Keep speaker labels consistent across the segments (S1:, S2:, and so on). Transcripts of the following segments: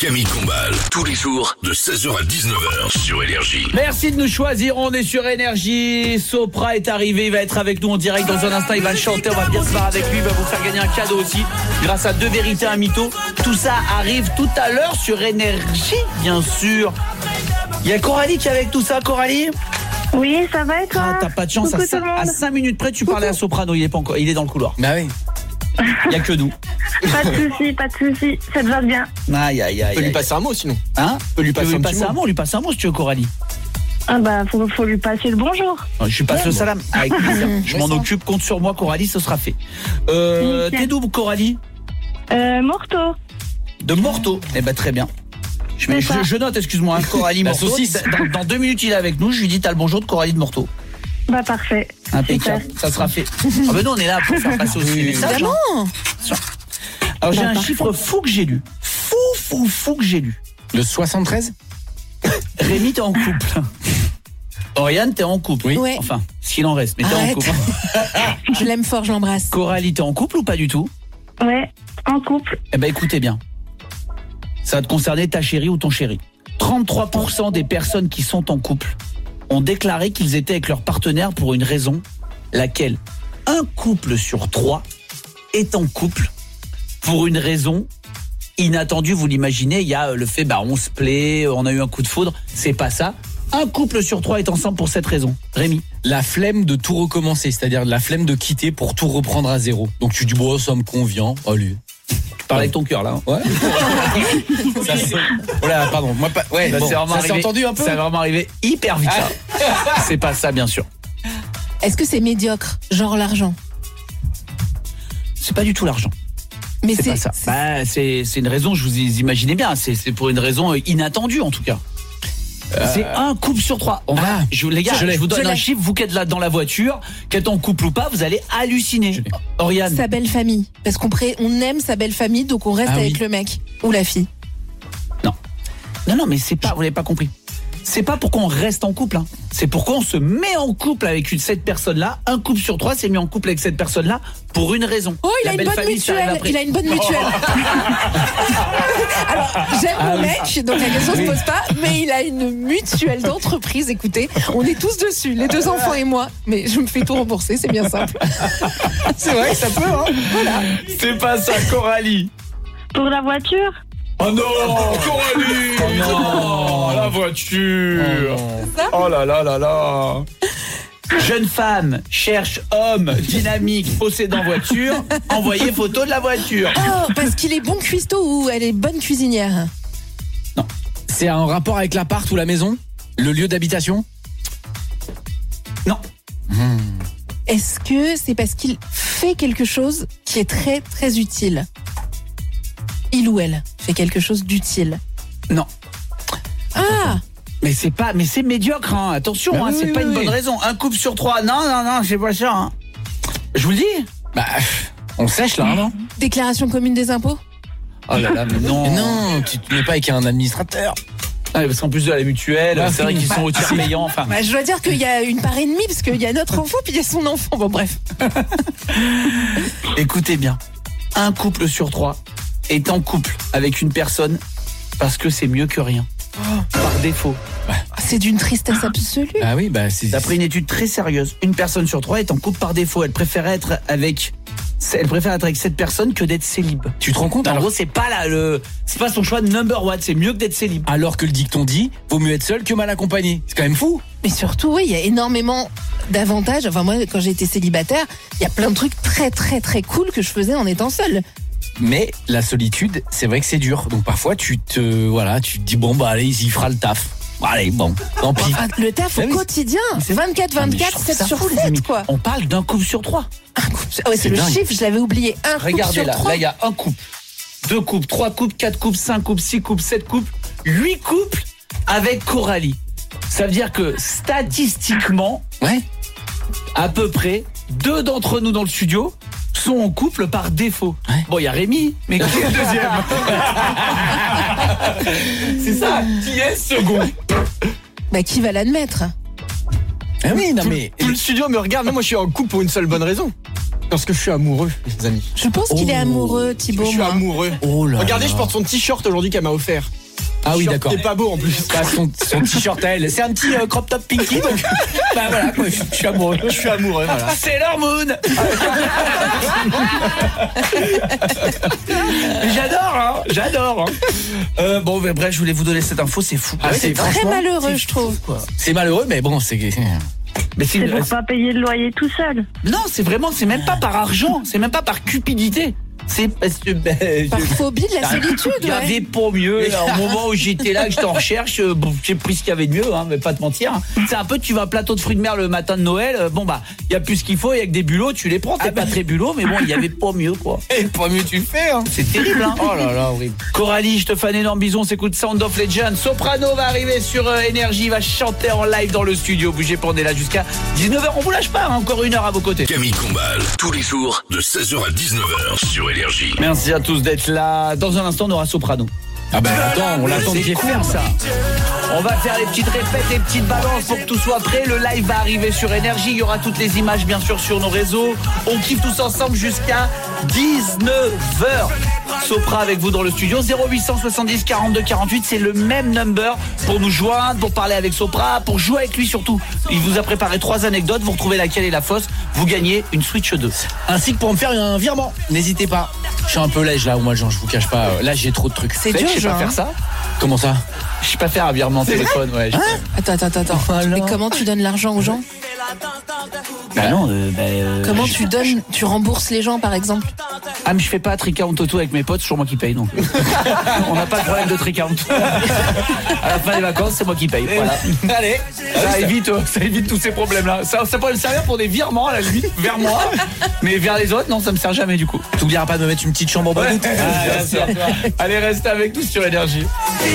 S1: Camille Combal, tous les jours de 16h à 19h sur Énergie.
S2: Merci de nous choisir, on est sur Énergie. Sopra est arrivé, il va être avec nous en direct dans un instant, il va chanter, on va bien se voir avec lui, il va vous faire gagner un cadeau aussi, grâce à 2 vérités, un mytho. Tout ça arrive tout à l'heure sur Énergie, bien sûr. Il y a Coralie qui est avec tout ça, Coralie.
S3: Oui, ça va et toi?
S2: Ah, t'as pas de chance,
S3: Coucou
S2: à 5 minutes près tu parlais à Soprano, il est pas encore, il est dans le couloir.
S4: Bah oui.
S2: Il y a que nous.
S3: Pas de soucis, ça te va bien.
S2: Aïe aïe aïe.
S4: On peut lui passer un mot sinon.
S2: Hein?
S4: On peut lui passer un petit mot.
S2: On lui passe un mot si tu veux, Coralie.
S3: Ah bah faut lui passer le bonjour.
S2: Je lui passe le salam avec plaisir. Je m'en occupe, compte sur moi, Coralie, ce sera fait. T'es d'où, Coralie?
S3: Morteau.
S2: De Morteau. Eh ben très bien. Je note, excuse-moi, Coralie Morteau. Dans 2 minutes, il est avec nous. Je lui dis t'as le bonjour de Coralie de Morteau.
S3: Bah parfait.
S2: Impeccable, ça sera fait. Ah ben nous on est là pour faire passer aussi les messages. Alors j'ai un chiffre fou que j'ai lu. Fou que j'ai lu.
S4: Le 73.
S2: Rémi, t'es en couple. Oriane, t'es en couple.
S4: Oui.
S5: Ouais.
S2: Enfin, ce qu'il en reste, mais t'es en couple.
S5: Je l'aime fort, je l'embrasse.
S2: Coralie, t'es en couple ou pas du tout?
S3: Ouais, en couple.
S2: Eh ben écoutez bien. Ça va te concerner ta chérie ou ton chéri. 33% des personnes qui sont en couple ont déclaré qu'ils étaient avec leur partenaire pour une raison, laquelle un couple sur 3 est en couple pour une raison inattendue. Vous l'imaginez, il y a le fait, on se plaît, on a eu un coup de foudre, c'est pas ça. Un couple sur 3 est ensemble pour cette raison. Rémi?
S4: La flemme de tout recommencer, c'est-à-dire la flemme de quitter pour tout reprendre à zéro. Donc tu dis bon, ça me convient, allez.
S2: Parle avec ton cœur là.
S4: Ouais. Ça c'est. Oh là, pardon. Moi pas. Ouais. Bon, ça s'est entendu un peu.
S2: Ça va vraiment arriver hyper vite. C'est pas ça, bien sûr.
S5: Est-ce que c'est médiocre, genre l'argent?
S2: C'est pas du tout l'argent.
S5: Mais
S2: c'est pas ça. C'est une raison. Je vous imaginez bien. C'est pour une raison inattendue en tout cas. C'est un couple sur 3. Les gars, je vous donne un chiffre. Vous qui êtes là dans la voiture, qui êtes en couple ou pas, vous allez halluciner. Oriane?
S5: Sa belle famille. Parce qu'on aime sa belle famille, donc on reste avec le mec ou la fille.
S2: Non, mais c'est pas. Vous l'avez pas compris. C'est pas pourquoi on reste en couple. C'est pourquoi on se met en couple avec cette personne-là. Un couple sur 3 s'est mis en couple avec cette personne-là pour une raison.
S5: Oh, il a une bonne mutuelle. Il a une bonne mutuelle. Alors, j'aime mon mec, donc la question se pose pas, mais il a une mutuelle d'entreprise. Écoutez, on est tous dessus, les 2 enfants et moi. Mais je me fais tout rembourser, c'est bien simple.
S2: C'est vrai que ça peut, hein. Voilà. C'est pas ça, Coralie.
S3: Pour la voiture?
S2: Oh non, Coralie! Oh non, la voiture! Oh là là là là! Jeune femme cherche homme dynamique possédant voiture, envoyez photo de la voiture.
S5: Oh, parce qu'il est bon cuistot ou elle est bonne cuisinière?
S4: Non. C'est un rapport avec l'appart ou la maison? Le lieu d'habitation?
S2: Non.
S5: Est-ce que c'est parce qu'il fait quelque chose qui est très très utile? Il ou elle fait quelque chose d'utile?
S2: Non.
S5: Ah!
S2: Mais c'est médiocre, hein. Attention, c'est pas une bonne raison. Un couple sur 3, non, c'est pas ça. Hein. Je vous le dis.
S4: On sèche là, non?
S5: Déclaration commune des impôts?
S2: Oh là là, mais non.
S4: Mais non, tu te mets pas avec un administrateur.
S2: Parce qu'en plus de la mutuelle, c'est vrai qu'ils sont au tiers payant. Enfin.
S5: Je dois dire qu'il y a une part et demie, parce qu'il y a notre enfant, puis il y a son enfant. Bon, bref.
S2: Écoutez bien. Un couple sur 3 est en couple avec une personne parce que c'est mieux que rien. Par défaut.
S5: C'est d'une tristesse absolue.
S4: Ah oui, c'est...
S2: D'après une étude très sérieuse, une personne sur 3 est en couple par défaut. Elle préfère être avec cette personne que d'être célib.
S4: Tu te rends compte?
S2: En gros, c'est pas c'est pas son choix de number one, c'est mieux que d'être célib.
S4: Alors que le dicton dit, vaut mieux être seul que mal accompagné. C'est quand même fou.
S5: Mais surtout, il y a énormément d'avantages. Enfin, moi, quand j'étais célibataire, il y a plein de trucs très très très cool que je faisais en étant seule.
S4: Mais la solitude, c'est vrai que c'est dur. Donc parfois, tu te dis allez, il fera le taf. Allez, bon, tant pis.
S5: Le taf au quotidien, 24, 7 sur 7, quoi.
S2: On parle d'un couple sur 3.
S5: Un couple, c'est le chiffre, je l'avais oublié.
S2: Regardez là, il y a un couple, 2 couples, 3 couples, 4 couples, 5 couples, 6 couples, 7 couples, 8 couples avec Coralie. Ça veut dire que statistiquement, à peu près, 2 d'entre nous dans le studio sont en couple par défaut. Bon, il y a Rémi, mais qui est le deuxième? C'est ça, qui est second?
S5: Qui va l'admettre?
S4: Ah oui, non mais...
S6: Tout le studio me regarde, moi je suis en couple pour une seule bonne raison. Parce que je suis amoureux, les amis.
S5: Je pense qu'il est amoureux, Thibaut.
S6: Je suis
S5: moi.
S6: amoureux.
S4: Oh là
S6: Regardez,
S4: là.
S6: je porte son t-shirt aujourd'hui qu'elle m'a offert.
S4: Ah oui,
S6: T-shirt
S4: d'accord.
S6: qui est pas beau en plus.
S4: Bah, son t-shirt à elle, c'est un petit crop top pinky, donc bah voilà, quoi, je suis amoureux.
S6: Je suis amoureux, voilà.
S2: C'est l'hormone. J'adore. Bon, mais bref, je voulais vous donner cette info, c'est fou.
S4: Ah, c'est
S5: Très
S4: franchement,
S5: malheureux, je trouve.
S4: c'est malheureux, mais bon, c'est.
S2: Mais
S3: C'est pour pas payer le loyer tout seul.
S2: Non, c'est même pas par argent, c'est même pas par cupidité. C'est parce que
S5: Par phobie de la solitude,
S2: il y avait pour mieux. Là, au moment où j'étais là, que j'étais en recherche, bon, j'ai pris ce qu'il y avait de mieux, hein, mais pas te mentir. C'est un peu, tu vas à un plateau de fruits de mer le matin de Noël. Bon bah, il y a plus ce qu'il faut, il y a que des bulots, tu les prends. T'es pas très bulot, mais bon, il y avait pas mieux quoi.
S4: Et pas mieux tu le fais, hein.
S2: C'est terrible, hein.
S4: Oh là là, horrible.
S2: Coralie, je te fais un énorme bison, on s'écoute Sound of Legend. Soprano va arriver sur Énergie, va chanter en live dans le studio. Bougez pas, on est là jusqu'à 19h. On vous lâche pas, hein, encore 1 heure à vos côtés.
S1: Camille Combal, tous les jours de 16h à 19h sur Énergie.
S2: Merci à tous d'être là. Dans un instant, on aura Soprano.
S4: Ah bah attends, on l'attend
S2: C'est
S4: qu'il
S2: cool,
S4: ferme
S2: ça. On va faire les petites répètes, les petites balances pour que tout soit prêt. Le live va arriver sur Énergie. Il y aura toutes les images, bien sûr, sur nos réseaux. On kiffe tous ensemble jusqu'à 19h. Sopra avec vous dans le studio. 0870 42 48. C'est le même number pour nous joindre, pour parler avec Sopra, pour jouer avec lui surtout. Il vous a préparé 3 anecdotes. Vous retrouvez laquelle est la fausse. Vous gagnez une Switch 2.
S4: Ainsi que pour me faire un virement. N'hésitez pas. Je suis un peu lège là au mois de juin, je vous cache pas. Là, j'ai trop de trucs.
S5: C'est
S2: Vous savez
S5: dur,
S2: que je sais pas
S5: genre,
S2: faire
S5: hein.
S2: ça.
S4: Comment ça?
S2: Je sais pas faire un virement téléphone. Ouais.
S5: Attends. Mais comment tu donnes l'argent aux gens?
S2: Bah non.
S5: Comment tu rembourses les gens, par exemple?
S2: Ah, mais je fais pas trick-count auto avec mes potes, c'est toujours moi qui paye, donc. On n'a pas de problème de trick-count. À la fin des vacances, c'est moi qui paye. Voilà.
S4: Allez.
S2: Ça évite tous ces problèmes-là. Ça peut me servir pour des virements, à la limite, vers moi. Mais vers les autres, non, ça me sert jamais, du coup.
S4: T'oublieras pas de me mettre une petite chambre en bas d'août.
S2: Ah, bien sûr. Allez, restez avec nous sur Énergie.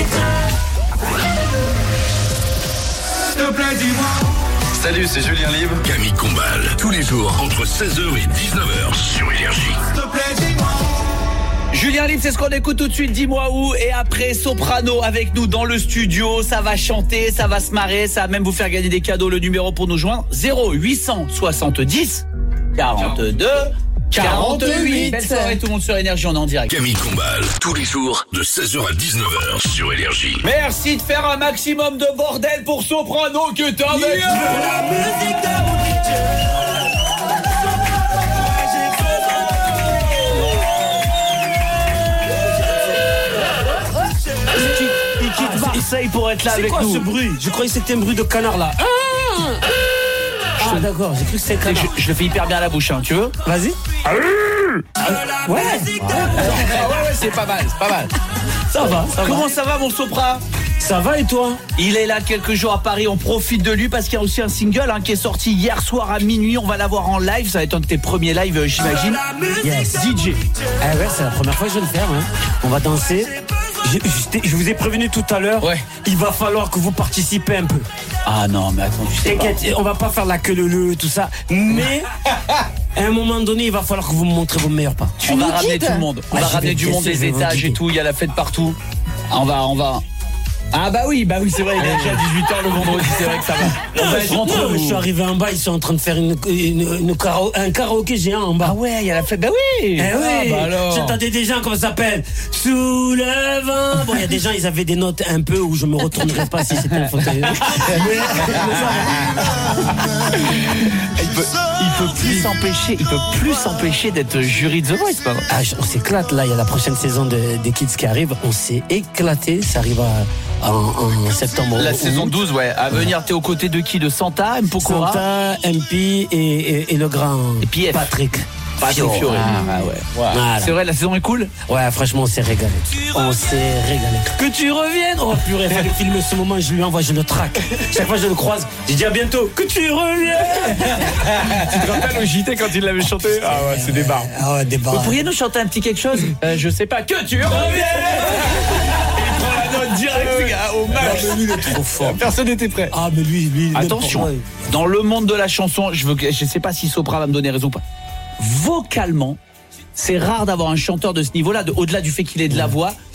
S1: Salut, c'est Julien Libre. Camille Combal, tous les jours entre 16h et 19h sur Énergie.
S2: Julien Libre, c'est ce qu'on écoute tout de suite, dis-moi où. Et après, Soprano avec nous dans le studio. Ça va chanter, ça va se marrer, ça va même vous faire gagner des cadeaux. Le numéro pour nous joindre, 0870 42 48. Belle soirée tout le monde sur Énergie, on est en direct.
S1: Camille Combal, tous les jours de 16h à 19h sur Énergie.
S2: Merci de faire un maximum de bordel pour Soprano que t'as avec nous. Il quitte Marseille pour être là avec
S7: quoi
S2: nous.
S7: ce bruit? Je croyais que c'était un bruit de canard là. Ah d'accord, j'ai cru que c'était canard.
S2: Je le fais hyper bien à la bouche, hein. Tu veux?
S7: Vas-y. Ouais.
S4: C'est pas mal, c'est pas mal.
S7: Ça va.
S2: Comment ça va mon Sopra?
S7: Ça va et toi?
S2: Il est là quelques jours à Paris, on profite de lui parce qu'il y a aussi un single qui est sorti hier soir à minuit. On va l'avoir en live, ça va être un de tes premiers lives, j'imagine.
S7: Yes.
S2: DJ.
S7: Ah ouais, c'est la première fois que je vais le faire. Hein. On va danser. Je vous ai prévenu tout à l'heure.
S2: Ouais.
S7: Il va falloir que vous participez un peu.
S2: Ah non, mais attends, tu sais pas.
S7: T'inquiète, on va pas faire la queue leu tout ça. Mais à un moment donné, il va falloir que vous me montrez vos meilleurs pas.
S2: On
S5: nous
S2: va ramener
S5: guides.
S2: tout le monde. On
S7: Ah,
S2: va
S7: je
S2: ramener
S7: vais
S2: du monde,
S7: guider,
S2: des
S7: je vais vous
S2: étages et
S7: guider.
S2: tout. Il y a la fête partout. On va. Ah bah oui, c'est vrai, il est déjà 18h le vendredi, c'est vrai que ça va. On va être entre
S7: Je
S2: nous.
S7: suis arrivé en bas, ils sont en train de faire un karaoké géant en bas.
S2: Ah ouais, il y a la fête, bah oui.
S7: Eh oui,
S2: bah alors.
S7: j'entendais des gens, comment ça s'appelle? Sous le vent. Bon, il y a des gens, ils avaient des notes un peu où je me retournerais pas si c'était un fauteuil.
S2: Il peut plus s'empêcher d'être jury de The Voice, pas vrai.
S7: Ah, on s'éclate là, il y a la prochaine saison des Kids qui arrive. On s'est éclaté, ça arrive en septembre.
S2: La saison 12, ouais. À venir, t'es aux côtés de qui? De Santa, Mpokora
S7: Santa, MP et le grand
S2: Et puis F.
S7: Patrick.
S2: Patrick Fiori. Ah ouais.
S7: Voilà.
S2: C'est vrai, la saison est cool.
S7: Ouais, franchement, on s'est régalé. On s'est régalé. Que tu reviennes. Oh purée, il fallait filmer ce moment, je lui envoie, je le traque. Chaque fois que je le croise, je dis à bientôt. Que tu reviennes.
S2: Tu te rappelles au JT quand il l'avait chanté? Ah ouais, c'est des barres.
S7: Ah ouais, des barres.
S2: Vous pourriez nous chanter un petit quelque chose? Je sais pas. Que tu reviennes. Il prend la note direct, gars, au max.
S7: Lui, il est trop fort.
S2: Personne n'était prêt.
S7: Ah, mais lui.
S2: Attention,
S7: même
S2: dans le monde de la chanson, je sais pas si Sopra va me donner raison ou pas. Vocalement, c'est rare d'avoir un chanteur de ce niveau-là, au-delà du fait qu'il ait de la voix.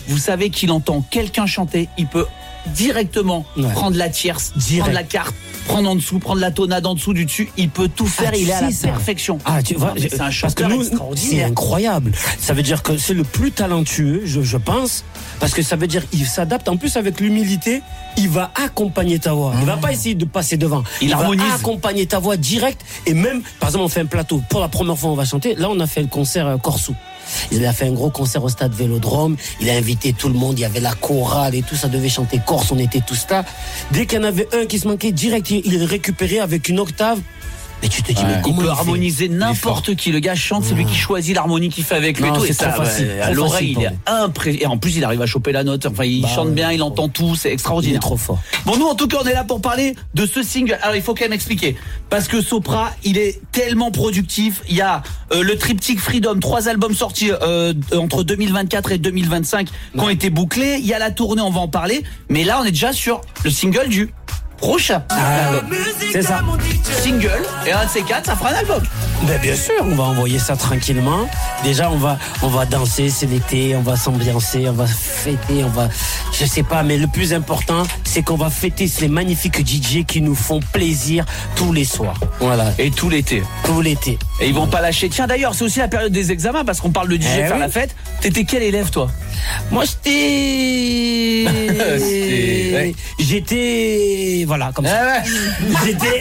S2: vous savez qu'il entend quelqu'un chanter, il peut directement prendre la tierce, prendre la carte, prendre en dessous, prendre la tonade en dessous, du dessus, il peut tout faire, il est à la perfection.
S7: Ah, tu vois,
S2: c'est un chanteur extraordinaire.
S7: C'est incroyable. Ça veut dire que c'est le plus talentueux, je pense, parce que ça veut dire qu'il s'adapte. En plus, avec l'humilité, il va accompagner ta voix. Il va pas essayer de passer devant. Il harmonise. Va accompagner ta voix direct. Et même, par exemple, on fait un plateau. Pour la première fois, on va chanter. Là, on a fait le concert Corsou. Il a fait un gros concert au stade Vélodrome. Il a invité tout le monde. Il y avait la chorale et tout. Ça devait chanter corse. On était tous là. Dès qu'il y en avait un qui se manquait, direct, il récupérait avec une octave. Et tu te dis, mais comment
S2: il peut harmoniser n'importe qui. Le gars chante, c'est lui qui choisit l'harmonie qu'il fait avec lui.
S7: Non,
S2: tout,
S7: c'est
S2: et ça,
S7: trop facile.
S2: à l'oreille, il est impressionnant. Et en plus, il arrive à choper la note. Enfin, il chante bien, il entend tout. C'est extraordinaire.
S7: Il est trop fort.
S2: Bon, nous, en tout cas, on est là pour parler de ce single. Alors, il faut quand même expliquer. Parce que Sopra, il est tellement productif. Il y a le triptyque Freedom, 3 albums sortis entre 2024 et 2025 qui ont été bouclés. Il y a la tournée, on va en parler. Mais là, on est déjà sur le single du prochain.
S7: C'est ça.
S2: Single, et un de ces 4, ça fera un album.
S7: Ben bien sûr, on va envoyer ça tranquillement. Déjà, on va danser, c'est l'été, on va s'ambiancer, on va fêter, je sais pas, mais le plus important, c'est qu'on va fêter ces magnifiques DJ qui nous font plaisir tous les soirs. Voilà.
S2: Et tout l'été.
S7: Tout l'été.
S2: Et ils vont pas lâcher. Tiens, d'ailleurs, c'est aussi la période des examens, parce qu'on parle de DJ faire la fête. T'étais quel élève, toi?
S7: Moi, j'étais, voilà, comme ça. J'étais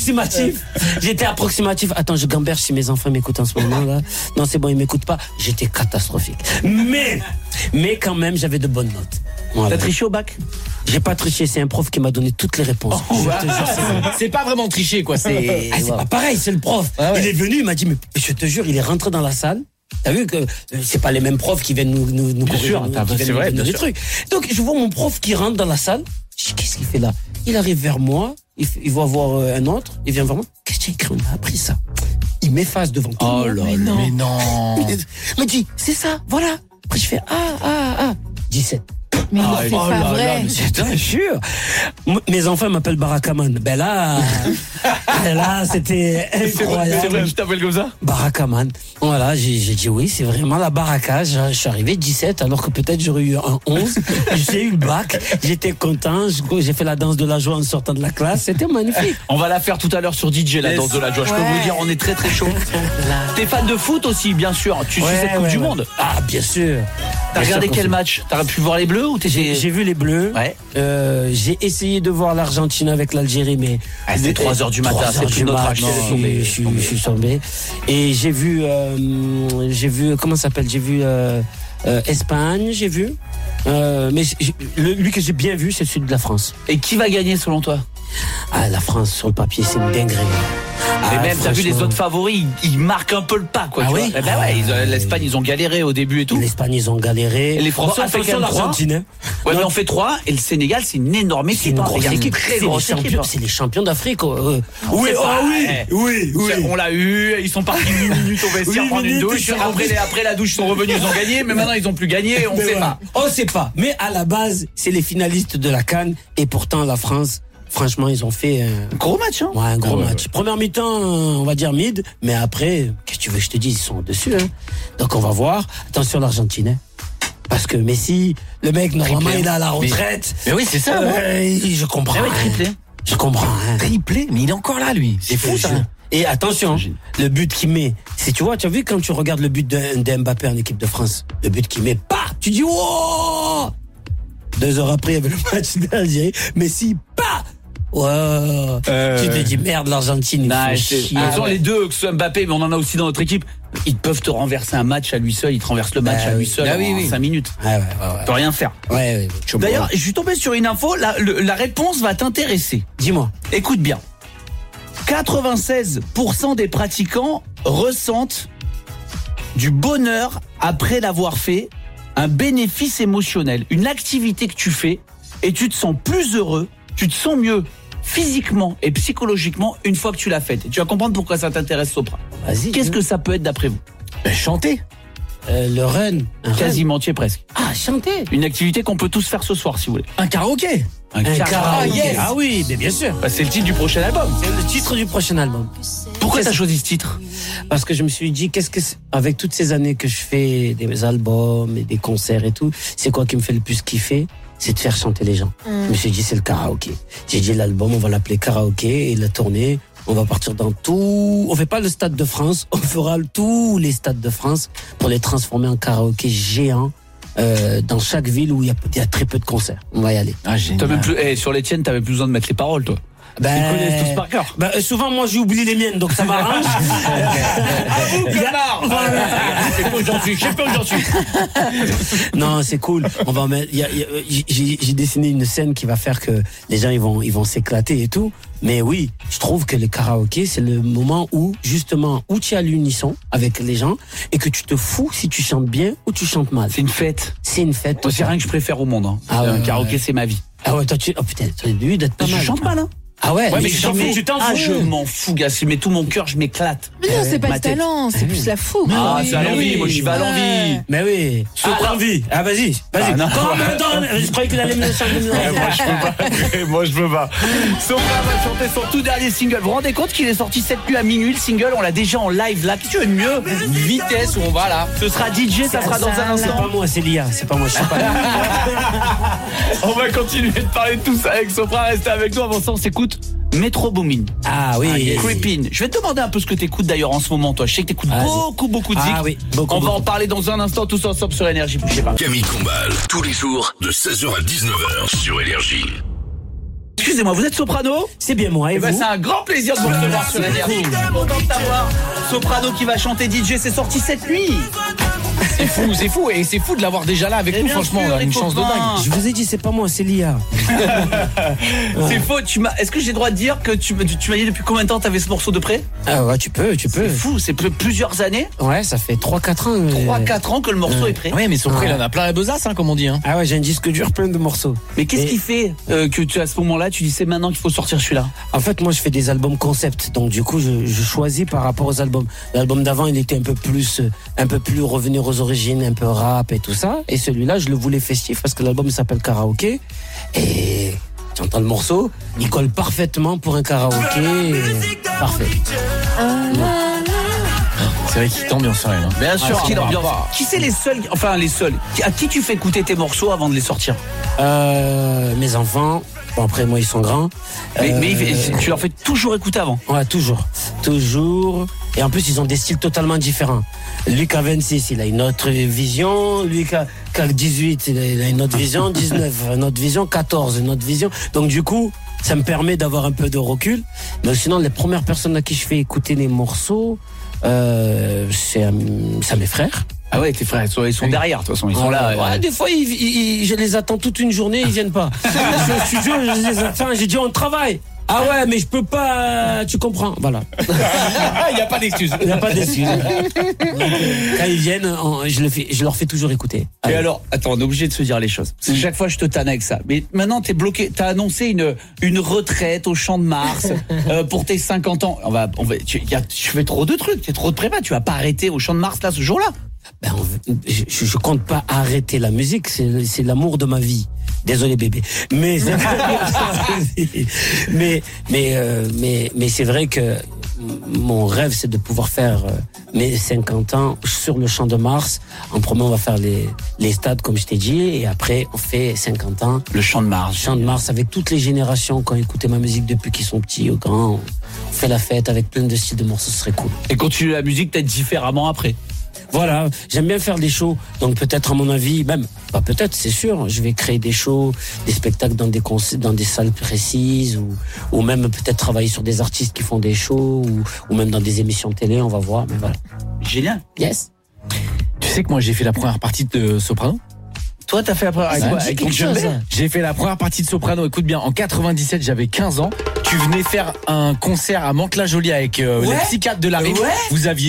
S7: approximatif. Attends, je gamberge si mes enfants m'écoutent en ce moment là. Non, c'est bon, ils m'écoutent pas. J'étais catastrophique. Mais quand même, j'avais de bonnes notes. Voilà.
S2: T'as triché au bac?
S7: J'ai pas triché, c'est un prof qui m'a donné toutes les réponses.
S6: C'est pas vraiment tricher, quoi. C'est
S7: pas pareil, c'est le prof. Il est venu, il m'a dit, mais je te jure, il est rentré dans la salle. T'as vu que c'est pas les mêmes profs qui viennent nous corriger,
S2: c'est vrai,
S7: des trucs. Donc je vois mon prof qui rentre dans la salle. Je dis, qu'est-ce qu'il fait là? Il arrive vers moi, il va voir un autre, il vient vers moi. Qu'est-ce que tu as écrit? On a appris ça. Il m'efface devant tout le monde.
S2: Mais non.
S7: Il me dit, c'est ça, voilà. Après je fais 17.
S5: Mais c'est pas vrai.
S7: Je te jure. Mes enfants m'appellent Barakaman. Ben là, c'était incroyable.
S2: C'est vrai que tu t'appelles comme ça?
S7: Barakaman. Voilà, j'ai dit oui, c'est vraiment la baraka. Je suis arrivé 17, alors que peut-être j'aurais eu un 11. J'ai eu le bac, j'étais content. J'ai fait la danse de la joie en sortant de la classe. C'était magnifique.
S2: On va la faire tout à l'heure sur DJ, la danse de la joie. Je peux vous dire, on est très très chaud. T'es fan de foot aussi, bien sûr. Tu suis cette Coupe du Monde.
S7: Ah, bien sûr.
S2: T'as regardé quel match? T'as pu voir les Bleus ou
S7: J'ai vu les Bleus.
S2: Ouais.
S7: J'ai essayé de voir l'Argentine avec l'Algérie, mais
S2: c'était 3h du matin. C'est plus notre âge.
S7: Je suis tombé. Et j'ai vu comment ça s'appelle? J'ai vu Espagne. J'ai vu. Mais lui que j'ai bien vu, c'est celui de la France.
S2: Et qui va gagner selon toi?
S7: Ah, la France sur le papier, c'est une dinguerie.
S2: Mais même, t'as vu les autres favoris, ils marquent un peu le pas, quoi.
S7: Ah oui?
S2: L'Espagne, ils ont galéré au début et tout.
S7: L'Espagne, ils ont galéré.
S2: Et les Français ont fait quand même 3. Ouais, mais on fait 3, et le Sénégal, c'est une énorme équipe.
S7: C'est une grosse équipe.
S2: Très grosse équipe.
S7: C'est les champions d'Afrique.
S2: Oui. On l'a eu, ils sont partis 1 minute au vestiaire prendre une douche. Après la douche, ils sont revenus, ils ont gagné, mais maintenant, ils ont plus gagné, on sait pas.
S7: On sait pas. Mais à la base, c'est les finalistes de la CAN, et pourtant, la France, franchement, ils ont fait un
S2: gros match, hein?
S7: Ouais, un gros match. Première mi-temps, on va dire mid, mais après, qu'est-ce que tu veux que je te dise, ils sont dessus, hein. Donc on va voir. Attention l'Argentine, hein. Parce que Messi, le mec, normalement, il est à la retraite.
S2: Mais oui, c'est ça.
S7: Je comprends.
S2: Ah oui, triplé.
S7: Je comprends, hein.
S2: Triplé, mais il est encore là, lui. C'est fou, ça.
S7: Et attention, le but qu'il met, c'est, tu vois, tu as vu quand tu regardes le but de Mbappé en équipe de France, le but qu'il met, tu dis, wow! 2 heures après, il y avait le match d'Algérie, Messi, tu te dis merde, l'Argentine, ils font chier.
S2: Les deux, que ce soit Mbappé, mais on en a aussi dans notre équipe, ils peuvent te renverser un match à lui seul, ils te renversent le match à lui seul en 5 minutes. Tu peux rien faire. D'ailleurs, je suis tombé sur une info, la réponse va t'intéresser.
S7: Dis-moi.
S2: Écoute bien. 96% des pratiquants ressentent du bonheur après l'avoir fait, un bénéfice émotionnel, une activité que tu fais et tu te sens plus heureux, tu te sens mieux physiquement et psychologiquement une fois que tu l'as faite. Et tu vas comprendre pourquoi ça t'intéresse, Sopra.
S7: Vas-y.
S2: Qu'est-ce que ça peut être d'après vous?
S6: Chanter.
S7: Le run.
S2: Quasiment, tu es presque.
S7: Ah, chanter.
S2: Une activité qu'on peut tous faire ce soir, si vous voulez.
S4: Un karaoké.
S2: Un
S7: karaoké.
S4: Yes.
S7: Ah oui, mais bien sûr.
S2: Bah, c'est le titre du prochain album.
S7: C'est le titre du prochain album.
S2: Pourquoi t'as choisi ce titre?
S7: Parce que je me suis dit, avec toutes ces années que je fais des albums et des concerts et tout, c'est quoi qui me fait le plus kiffer? C'est de faire chanter les gens. Je me suis dit, c'est le karaoké. J'ai dit, l'album, on va l'appeler karaoké, et la tournée, on va partir dans tout. On fait pas le Stade de France, on fera tous les stades de France pour les transformer en karaoké géant. Dans chaque ville où il y a très peu de concerts. On va y aller.
S2: Ah, sur les tiennes, t'avais plus besoin de mettre les paroles, toi. Ils connaissent tous par cœur.
S7: Souvent, moi, j'ai oublié les miennes, donc ça m'arrange.
S2: Je sais pas où j'en suis.
S7: Non, c'est cool. On va mettre. J'ai dessiné une scène qui va faire que les gens ils vont s'éclater et tout. Mais oui, je trouve que le karaoké, c'est le moment où, justement, où tu es à l'unisson avec les gens et que tu te fous si tu chantes bien ou tu chantes mal.
S2: C'est une fête.
S7: C'est une fête.
S2: Moi, c'est rien que je préfère au monde. Un karaoké, c'est ma vie.
S7: Ah ouais, toi, oh putain, t'as dû d'être pas mal.
S2: Je chante mal, hein.
S7: Ah ouais,
S2: mais tu t'en fous. Je m'en fous, gars. Je mets tout mon cœur, je m'éclate.
S5: Mais non, c'est pas le talent, c'est plus la fougue.
S2: Ah, c'est à l'envie. Moi, j'y vais à l'envie.
S7: Mais oui. L'envie. Ah, vas-y. Je croyais qu'il allait me chanter.
S2: Moi, je peux pas. Sopra va chanter son tout dernier single. Vous vous rendez compte qu'il est sorti cette nuit à minuit, le single? On l'a déjà en live là. Qu'est-ce que tu veux de mieux? Vitesse où on va là. Ce sera DJ, ça sera dans un instant.
S7: C'est pas moi, c'est Lia. C'est pas moi, je sais pas.
S2: On va continuer de parler de tout ça avec Sopra. Restez avec nous. Avant ça, on s'écoute Metro Boomin.
S7: Ah oui.
S2: Creepin. Je vais te demander un peu ce que t'écoutes d'ailleurs en ce moment, toi. Je sais que t'écoutes beaucoup de zik.
S7: Ah oui.
S2: On va en parler dans un instant, tous ensemble sur Énergie. Bougez pas.
S1: Camille Combal, tous les jours de 16h à 19h sur Énergie.
S2: Excusez-moi, vous êtes soprano?
S7: C'est bien moi, et vous?
S2: C'est un grand plaisir de vous recevoir sur Énergie. Content de t'avoir. Soprano qui va chanter DJ, c'est sorti cette nuit.
S4: C'est fou, et c'est fou de l'avoir déjà là avec nous, franchement, on a une chance de dingue.
S7: Je vous ai dit, c'est pas moi, c'est Lia.
S2: C'est faux, est-ce que j'ai le droit de dire que tu m'as dit depuis combien de temps t'avais ce morceau de près?
S7: Ah ouais, tu peux.
S2: C'est fou, c'est plusieurs années.
S7: Ouais, ça fait 3-4 ans.
S2: 3-4 ans que le morceau est prêt.
S4: Ouais, mais son prêt, il en a plein la besace, comme on dit.
S7: Ah ouais, j'ai un disque dur plein de morceaux.
S2: Mais qu'est-ce qui fait que tu, à ce moment-là, tu dis c'est maintenant qu'il faut sortir celui-là?
S7: En fait, moi, je fais des albums concept, donc du coup, je choisis par rapport aux albums. L'album d'avant, il était un peu plus revenir aux origines, un peu rap et tout ça. Et celui-là, je le voulais festif parce que l'album s'appelle Karaoké. Et tu entends le morceau, il colle parfaitement pour un karaoké. Parfait.
S4: C'est vrai qu'il t'ambiance rien.
S2: Bien sûr, qui c'est les seuls, à qui tu fais écouter tes morceaux avant de les sortir?
S7: Mes enfants. Bon, après, moi, ils sont grands.
S2: Mais tu leur fais toujours écouter avant?
S7: Ouais, toujours. Et en plus, ils ont des styles totalement différents. Lui qui a 26, il a une autre vision. Lui qui a 18, il a une autre vision. 19, une autre vision. 14, une autre vision. Donc, du coup, ça me permet d'avoir un peu de recul. Mais sinon, les premières personnes à qui je fais écouter les morceaux, c'est à mes frères.
S2: Ah ouais, tes frères, ils sont derrière, de toute façon, ils sont là.
S7: Ouais, des fois, je les attends toute une journée, ils viennent pas. Je suis sûr, je les attends, j'ai dit on travaille. Ah ouais, mais je peux pas, tu comprends, voilà.
S4: Il n'y a pas d'excuse.
S7: Quand ils viennent, je leur fais toujours écouter.
S2: Et alors, attends, on est obligé de se dire les choses. Parce que chaque fois, je te tanne avec ça. Mais maintenant, t'es bloqué. T'as annoncé une retraite au Champ de Mars pour tes 50 ans. Tu fais trop de trucs, t'es trop de prépa. Tu vas pas arrêter au Champ de Mars là ce jour-là.
S7: Ben, je compte pas arrêter la musique, c'est l'amour de ma vie. Désolé bébé, mais c'est vrai que mon rêve c'est de pouvoir faire mes 50 ans sur le Champ de Mars. En premier on va faire les stades comme je t'ai dit et après on fait 50 ans
S2: le Champ de Mars.
S7: Champ de Mars avec toutes les générations qui ont écouté ma musique depuis qu'ils sont petits ou grands. On fait la fête avec plein de styles de morceaux, ce serait cool.
S2: Et continuer la musique peut-être différemment après.
S7: Voilà, j'aime bien faire des shows, donc peut-être à mon avis, même, pas peut-être, c'est sûr, je vais créer des shows, des spectacles dans des salles précises, ou même peut-être travailler sur des artistes qui font des shows, ou même dans des émissions de télé, on va voir, mais voilà.
S2: Génial.
S7: Yes.
S4: Tu sais que moi j'ai fait la première partie de Soprano?
S2: Toi, t'as fait la première
S4: avec quelque chose. J'ai fait la première partie de Soprano. Écoute bien, en 97, j'avais 15 ans. Tu venais faire un concert à Mantes-la-Jolie avec les psychiatres de la Rive.
S2: Ouais.
S4: Vous aviez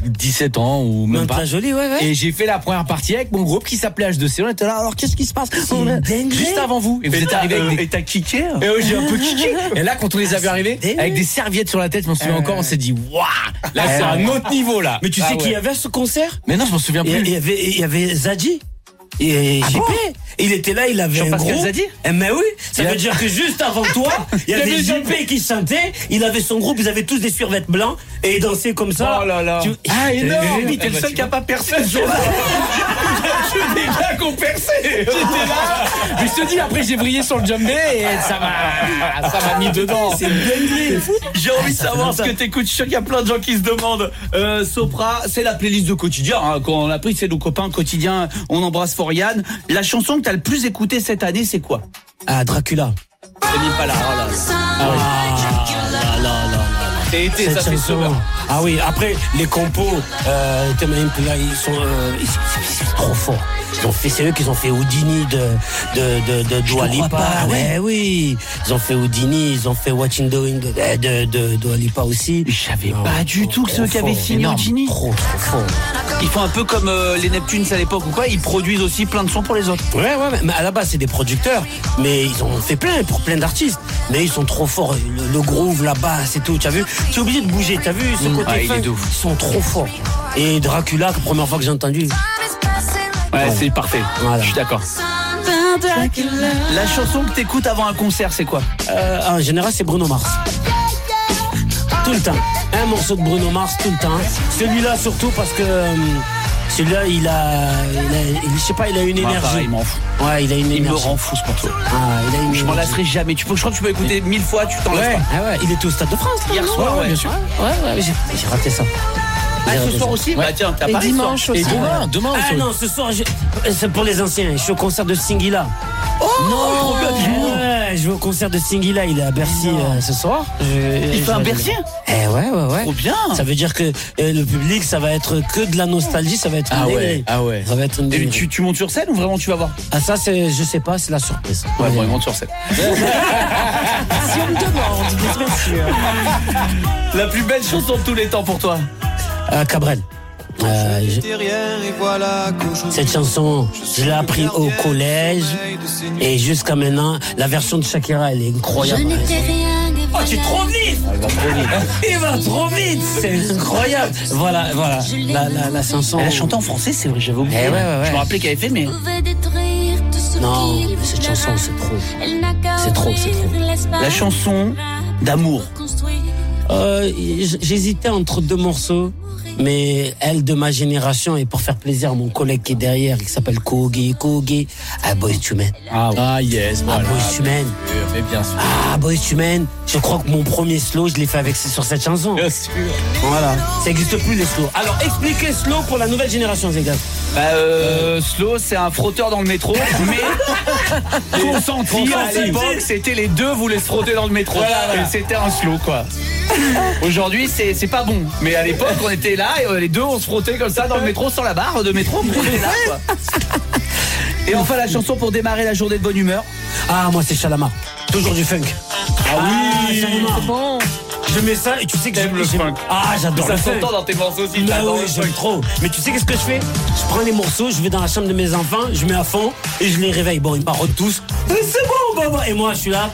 S4: 17 ans ou même pas.
S7: Très joli, ouais.
S4: Et j'ai fait la première partie avec mon groupe qui s'appelait H2C. On était là, alors qu'est-ce qui se passe? Juste avant vous. Et vous êtes arrivé avec des...
S2: Et t'as kické?
S4: Et j'ai un peu kické. Et là, quand on les avait arrivés, avec des serviettes sur la tête, je m'en souviens encore, on s'est dit, waouh! Là, c'est un autre niveau, là.
S7: Mais tu sais qui y avait à ce concert?
S4: Mais non, je m'en souviens plus.
S7: Il y avait Zadji. Et JP, il était là, il avait
S2: Jean-Pascal Zadji.
S7: Mais oui, ça veut dire que juste avant toi, il y avait JP qui chantait, il avait son groupe, ils avaient tous des survêtements blancs et ils dansaient comme ça.
S2: Oh là là.
S7: Ah, énorme.
S2: T'es le seul qui a pas percé ce jour-là.
S4: Que des gars qui ont percé. J'étais là. Mais je te dis, après, j'ai brillé sur le djembé et ça m'a mis dedans.
S7: C'est dingue.
S2: J'ai envie de savoir ce que t'écoutes. Je suis sûr qu'il y a plein de gens qui se demandent. Sopra, c'est la playlist de quotidien. Hein. Quand on l'a pris, c'est nos copains quotidiens. On embrasse Foriane. La chanson que t'as le plus écoutée cette année, c'est quoi?
S7: Ah, Dracula.
S2: C'est mis pas là. Oh là là. Et été, ça fait souvent.
S7: Ah oui, après, les compos, là, ils sont trop forts. C'est eux qui ont fait Houdini de Dua Lipa. Ouais, oui. Ils ont fait Houdini, ils ont fait Watching Doing de Dua Lipa aussi.
S2: Je savais pas du tout que ceux qui avaient signé Houdini.
S7: Trop fort.
S2: Ils font un peu comme les Neptunes à l'époque ou quoi. Ils produisent aussi plein de sons pour les autres.
S7: Ouais, mais à la base, c'est des producteurs. Mais ils ont fait plein pour plein d'artistes. Mais ils sont trop forts. Le groove, la basse et tout. Tu as vu? Tu es obligé de bouger. Tu as vu ce côté fin? Ils sont trop forts. Et Dracula, la première fois que j'ai entendu.
S2: Ouais, c'est parfait.
S7: Voilà.
S2: Je suis d'accord. La chanson que t'écoutes avant un concert, c'est quoi?
S7: En général, c'est Bruno Mars. Tout le temps. Un morceau de Bruno Mars tout le temps. Celui-là surtout parce que celui-là, il a je sais pas, il a une énergie.
S2: Pareil, il m'en fout.
S7: Ouais, il a une énergie.
S2: Il me rend fou ce morceau. Je m'en lasserai jamais. Je crois que tu peux écouter 1000 fois, tu t'en lasses pas.
S7: Ah ouais, il était au Stade de France là,
S2: hier soir, ouais, bien sûr.
S7: Ouais, j'ai raté ça.
S2: Ce soir aussi?
S5: Ouais.
S2: Bah tiens, t'as pas
S5: dimanche aussi.
S4: Et demain
S7: Ah non, ce soir, c'est pour les anciens. Je suis au concert de Singila.
S2: Oh non,
S7: ouais, je vais au concert de Singila. Il est à Bercy ce soir.
S2: Il fait un Bercy?
S7: Ouais.
S2: Trop bien.
S7: Ça veut dire que le public, ça va être que de la nostalgie. Ça va être une dinguerie.
S4: Ah ouais.
S7: Ça va être une
S2: Et
S7: dinguerie.
S2: tu montes sur scène ou vraiment tu vas voir?
S7: Ah ça, je sais pas, c'est la surprise.
S2: Ouais, bon, il monte sur scène.
S5: Si on me demande, bien sûr.
S2: La plus belle chanson de tous les temps pour toi?
S7: Cabrel. Cette chanson, je l'ai appris au collège et jusqu'à maintenant, la version de Shakira, elle est incroyable. Oh, tu es trop vite! Il va trop vite! C'est incroyable! Voilà, la chanson.
S2: Elle a chanté en français, c'est vrai, j'avais oublié.
S7: Ouais.
S2: Je me rappelais qu'elle avait fait, mais.
S7: Non, mais cette chanson, c'est trop. C'est trop.
S2: La chanson d'amour.
S7: J'hésitais entre deux morceaux, mais elle de ma génération et pour faire plaisir à mon collègue qui est derrière, qui s'appelle Kogi, Boyz II Men.
S4: Ah yes, voilà.
S7: Boyz II Men.
S4: Mais bien sûr.
S7: Boyz II Men. Je crois que mon premier slow, je l'ai fait sur cette chanson.
S4: Bien sûr.
S7: Voilà. Ça n'existe plus les slows. Alors expliquez slow pour la nouvelle génération, les gars.
S2: Slow, c'est un frotteur dans le métro, mais consenti à l'époque, c'était les deux voulaient se frotter dans le métro. Voilà. Et c'était un slow, quoi. Aujourd'hui, c'est pas bon. Mais à l'époque, on était là et les deux, on se frottait comme ça dans le métro, sur la barre de métro, on était là, quoi. Et enfin, la chanson pour démarrer la journée de bonne humeur.
S7: Moi, c'est Chalamar. Toujours du funk.
S2: Oui,
S5: c'est bon.
S7: Je mets ça et tu sais que j'aime le funk. J'adore le funk.
S2: Ça s'entend dans tes morceaux aussi.
S7: J'aime trop. Mais tu sais qu'est-ce que je fais? Je prends les morceaux, je vais dans la chambre de mes enfants, je mets à fond et je les réveille. Bon, ils parlent tous. C'est bon, papa. Et moi, je suis là.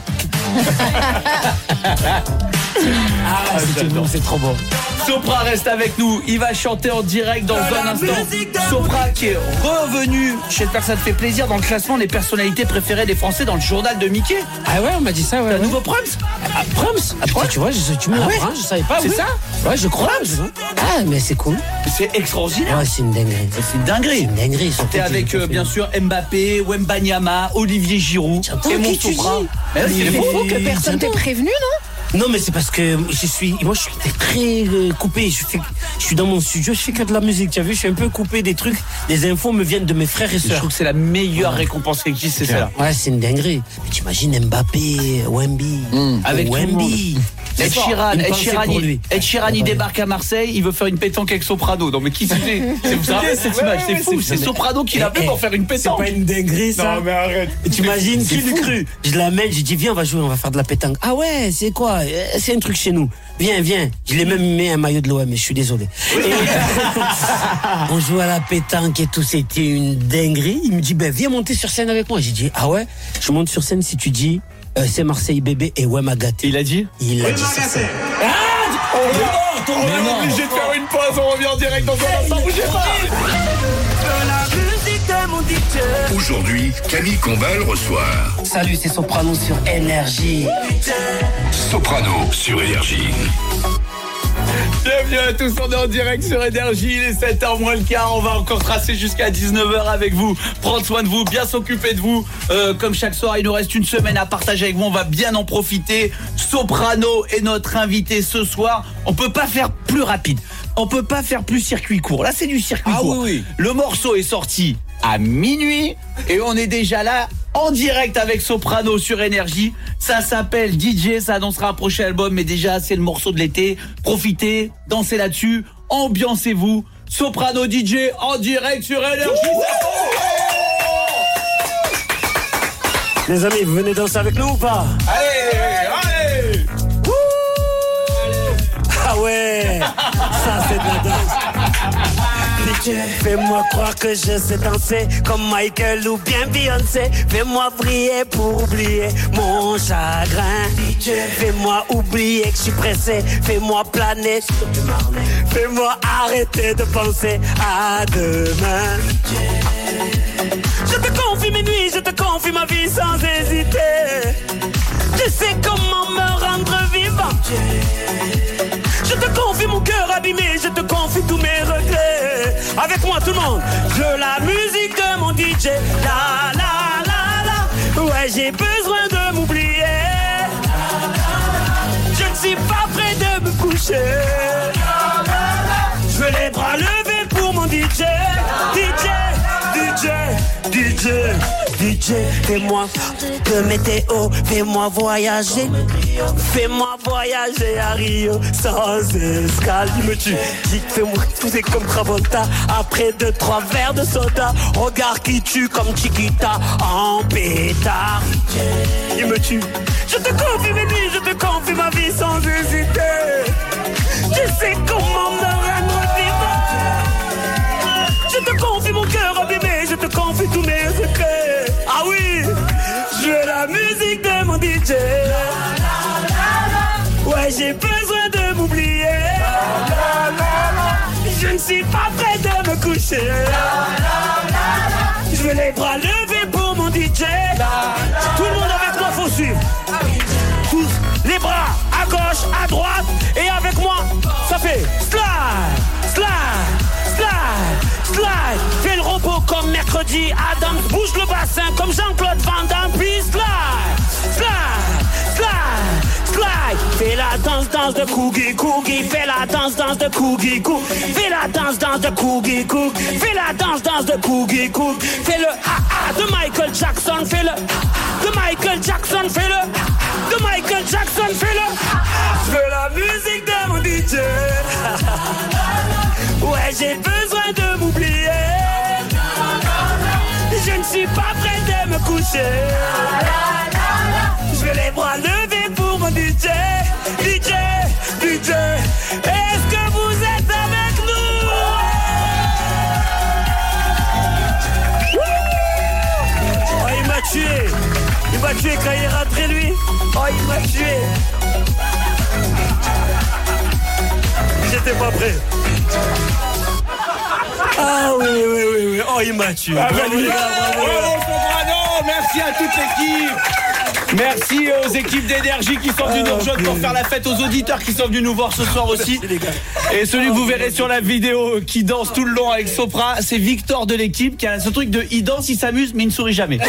S7: C'est trop bon.
S2: Sopra reste avec nous, il va chanter en direct dans un instant. Sopra qui est revenu, j'espère que ça te fait plaisir, dans le classement des personnalités préférées des Français dans le journal de Mickey.
S7: Ah ouais, on m'a dit ça, ouais.
S2: Un nouveau Prums.
S7: Prums. Tu vois, tu me l'apprends, je savais pas.
S2: C'est ça?
S7: Ouais, je crois. Mais c'est cool.
S2: C'est extraordinaire.
S7: Ouais, c'est une dinguerie.
S2: C'est une dinguerie.
S7: T'es
S2: avec bien sûr Mbappé, Wembanyama, Olivier Giroud et mon Sopra.
S5: Il faut que personne t'ait prévenu, non?
S7: Non, mais c'est parce que je suis très coupé. Je suis dans mon studio, je fais que de la musique. Tu as vu, je suis un peu coupé des trucs. Les infos me viennent de mes frères et sœurs.
S2: Je trouve que c'est la meilleure récompense qui existe, c'est ça.
S7: Ouais, c'est une dinguerie. Mais t'imagines Mbappé, Wemby.
S2: Avec
S7: Wemby.
S2: Ed Sheeran,
S7: Une pensée pour lui.
S2: Ed Sheeran, il débarque à Marseille, il veut faire une pétanque avec Soprano. Non mais qui c'est? Vous savez cette image, c'est fou. C'est Soprano qui l'a appelé pour faire une pétanque.
S7: C'est pas une dinguerie ça?
S2: Non mais arrête.
S7: T'imagines, qui l'eût cru? Je l'amène, j'ai dit viens on va jouer, on va faire de la pétanque. Ah ouais, c'est quoi? C'est un truc chez nous. Viens. Je l'ai même mis un maillot de l'OM, mais je suis désolé. Et on joue à la pétanque et tout, c'était une dinguerie. Il me dit viens monter sur scène avec moi. J'ai dit ah ouais, je monte sur scène si tu dis c'est Marseille bébé et ouais ma gâte.
S2: Il a dit
S7: sur scène.
S2: On est obligé de faire une pause, on revient en direct dans un instant, bougez pas.
S1: Aujourd'hui, Camille Combal reçoit
S7: Salut, c'est Soprano sur Énergie.
S1: Soprano sur Énergie.
S2: Bienvenue à tous, on est en direct sur Énergie, il est 7h moins le quart, on va encore tracer jusqu'à 19h avec vous, prendre soin de vous, bien s'occuper de vous, comme chaque soir il nous reste une semaine à partager avec vous, on va bien en profiter. Soprano est notre invité ce soir, on peut pas faire plus rapide, on peut pas faire plus circuit court, là c'est du circuit court.
S6: Oui.
S2: Le morceau est sorti à minuit et on est déjà là en direct avec Soprano sur Énergie. Ça s'appelle DJ, ça annoncera un prochain album, mais déjà c'est le morceau de l'été. Profitez, dansez là-dessus, ambiancez-vous. Soprano DJ en direct sur Énergie.
S7: Les amis, vous venez danser avec nous ou pas?
S2: Allez.
S7: Ah ouais, ça c'est de la danse. Fais-moi croire que je sais danser comme Michael ou bien Beyoncé. Fais-moi briller pour oublier mon chagrin. Fais-moi oublier que je suis pressé. Fais-moi planer. Fais-moi arrêter de penser à demain. Je te confie mes nuits, je te confie ma vie sans hésiter. Je sais comment me rendre vivant. Je te confie mon cœur abîmé, je te confie tous mes regrets. Avec moi tout le monde, je veux la musique de mon DJ. La la la la, ouais j'ai besoin de m'oublier. Je ne suis pas prêt de me coucher. Je veux les bras levés pour mon DJ. DJ, fais-moi de météo, fais-moi voyager. Fais-moi voyager à Rio sans escale. Il me tue, dis fais-moi tousser comme Travolta. Après 2-3 verres de soda, regarde qui tue comme Chiquita en pétard. Il me tue, je te confie mes nuits, je te confie ma vie sans hésiter. Je sais comment me rendre vivant. Je te confie mon cœur abîmé, je te confie tous mes secrets. Ah oui, je veux la musique de mon DJ. Ouais, j'ai besoin de m'oublier. Je ne suis pas prêt de me coucher. Je veux les bras levés pour mon DJ. Tout le monde avec moi, faut suivre. Tous les bras à gauche, à droite. Et avec moi, ça fait slide, slide, slide. Slide, fais le robot comme mercredi Adams, bouge le bassin comme Jean-Claude Van Damme. Puis slide, slide, slide, slide. Fais la danse de Coogie Coogie. Fais la danse de Coogie Coogie. Fais la danse de Coogie Coogie. Fais la danse de Coogie Coogie. Fais le ah de Michael Jackson. Fais le de Michael Jackson. Fais le de Michael Jackson. Fais le je veux la musique de mon DJ. Ouais, j'ai besoin de m'oublier. Je ne suis pas prêt de me coucher. Je veux les bras levés pour mon DJ. DJ, DJ, est-ce que vous êtes avec nous? Oh, il m'a tué. Il m'a tué quand il est rentré lui. Oh, il m'a tué. J'étais pas prêt. Ah oui. Oh, il m'a tué.
S2: Bravo, Soprano, merci à toute l'équipe. Merci aux équipes d'énergie qui sont venues nous rejoindre pour faire la fête, aux auditeurs qui sont venus nous voir ce soir aussi. Et celui que vous verrez sur la vidéo qui danse tout le long avec Sopra, c'est Victor de l'équipe qui a ce truc de il danse, il s'amuse mais il ne sourit jamais.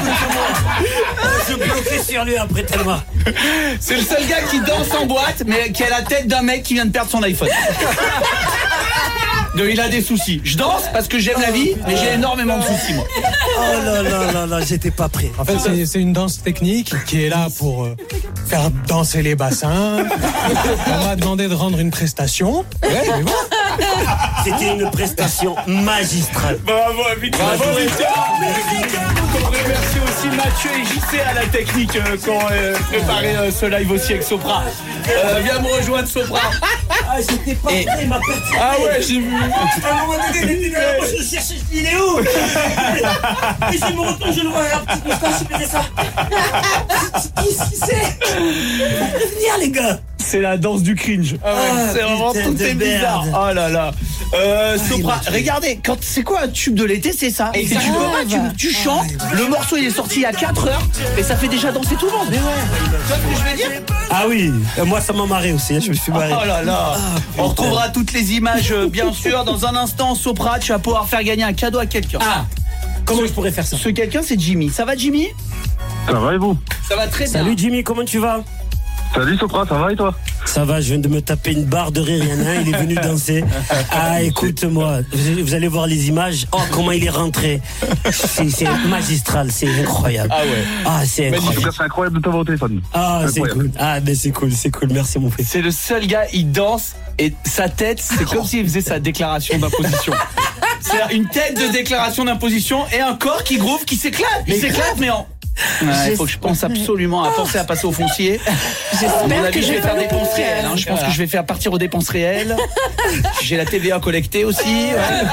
S7: Je bloquais sur lui après tellement.
S2: C'est le seul gars qui danse en boîte mais qui a la tête d'un mec qui vient de perdre son iPhone. Donc il a des soucis. Je danse parce que j'aime la vie mais j'ai énormément de soucis moi.
S7: Oh là là là là, j'étais pas prêt.
S8: En fait, c'est une danse technique qui est là pour faire danser les bassins. On m'a demandé de rendre une prestation. Ouais, mais bon.
S7: C'était une prestation magistrale.
S4: Bravo, Victor. Bravo, Victor. On remercie aussi Mathieu et JC à la technique qui ont préparé ce live aussi avec Sopra. Viens me rejoindre, Sopra.
S7: Ah, j'étais pas prêt, il m'a perdu.
S4: Ah ouais, j'ai vu.
S7: À un moment donné, il était là, je le cherchais, il est où? Et je me retourne, je le vois, un petit moustache, il faisait ça. Qu'est-ce que c'est? Venir, les gars.
S4: C'est la danse du cringe. Ah ouais, c'est vraiment tout est bizarre. Oh là là. Sopra, regardez, c'est quoi un tube de l'été, c'est ça. Et tu chantes, le morceau il est sorti il y a 4 heures et ça fait déjà danser tout le monde. Mais ouais. Tu vois ce que je veux dire?
S7: Ah oui, moi ça m'a marré aussi, je me suis marré.
S4: Oh là là. On retrouvera toutes les images bien sûr dans un instant. Sopra, tu vas pouvoir faire gagner un cadeau à quelqu'un.
S7: Ah. Comment je pourrais faire ça?
S4: Ce quelqu'un c'est Jimmy. Ça va Jimmy?
S9: Ça va et vous?
S4: Ça va très bien.
S7: Salut Jimmy, comment tu vas?
S9: Salut Sopra, ça va et toi?
S7: Ça va, je viens de me taper une barre de rire, il y en a un, il est venu danser. Ah, écoute-moi, vous allez voir les images. Oh, comment il est rentré. C'est magistral, c'est incroyable.
S4: Ah ouais.
S7: Ah, c'est incroyable.
S9: En tout cas, c'est incroyable de t'avoir au téléphone.
S7: Ah, c'est cool. Ah, mais c'est cool, merci mon frère.
S4: C'est le seul gars, il danse et sa tête, c'est comme s'il faisait sa déclaration d'imposition. C'est une tête de déclaration d'imposition et un corps qui groove, qui s'éclate. Il s'éclate, mais en... Il faut que je pense absolument à penser à passer au foncier.
S5: J'espère que
S4: je vais faire des dépenses réelles. Je pense que je vais faire partir aux dépenses réelles. J'ai la TVA collectée aussi.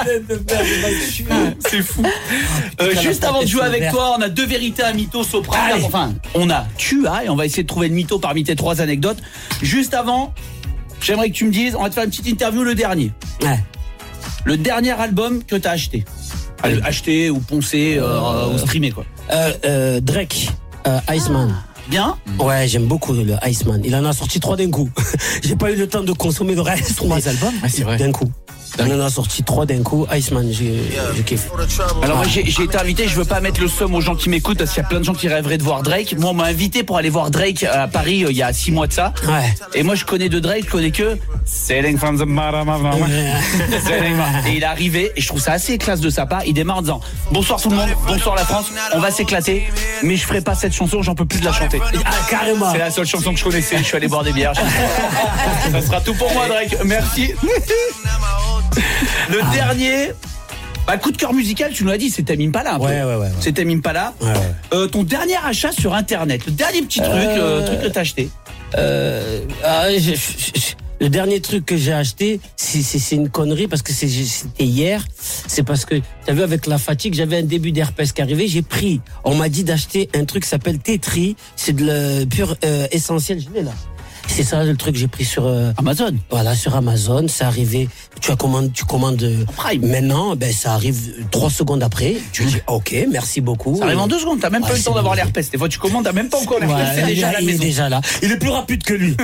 S4: C'est fou. Juste avant de jouer avec toi, on a 2 vérités à mytho, Sopra. Enfin, tu as, et on va essayer de trouver le mytho parmi tes 3 anecdotes. Juste avant, j'aimerais que tu me dises, on va te faire une petite interview, le dernier.
S7: Ouais.
S4: Le dernier album que t'as acheté. Acheté ou poncé ou streamé quoi.
S7: Drake, Iceman.
S4: Bien.
S7: Ouais, j'aime beaucoup le Iceman. Il en a sorti 3 d'un coup. J'ai pas eu le temps de consommer le reste.
S4: 3 albums.
S2: Ouais, c'est vrai.
S7: D'un coup. Il en a sorti 3 d'un coup. Iceman, je kiffe.
S4: Alors moi j'ai été invité, je veux pas mettre le somme aux gens qui m'écoutent parce qu'il y a plein de gens qui rêveraient de voir Drake. Moi on m'a invité pour aller voir Drake à Paris il y a 6 mois de ça.
S7: Ouais.
S4: Et moi je connais de Drake, je connais que Selling from the bottom of my heart. Et il est arrivé et je trouve ça assez classe de sa part. Il démarre en disant bonsoir tout le monde, bonsoir la France, on va s'éclater, mais je ferai pas cette chanson, j'en peux plus de la chanter.
S7: Ah, carrément.
S4: C'est la seule chanson que je connaissais, je suis allé boire des bières. Ça sera tout pour moi Drake, merci. Le dernier, coup de cœur musical, tu nous l'as dit, c'est Tame Impala.
S7: Ouais.
S4: C'est Tame Impala.
S7: Ouais.
S4: Ton dernier achat sur internet, le dernier petit truc que t'as acheté.
S7: Le dernier truc que j'ai acheté, c'est une connerie parce que c'était hier. C'est parce que, t'as vu, avec la fatigue, j'avais un début d'herpès qui arrivait. On m'a dit d'acheter un truc qui s'appelle Tetri. C'est de la pure essentiel. Je l'ai là. C'est ça le truc que j'ai pris sur
S4: Amazon.
S7: Voilà, sur Amazon, c'est arrivé. Tu commandes
S4: Prime.
S7: Maintenant, ça arrive 3 secondes après. Tu dis OK, merci beaucoup.
S4: Ça arrive en 2 secondes, t'as même pas eu le temps d'avoir l'herpès. Des fois tu commandes, t'as même pas encore l'herpès, c'est déjà à la maison.
S7: Il est déjà là. Il est plus rapide que lui.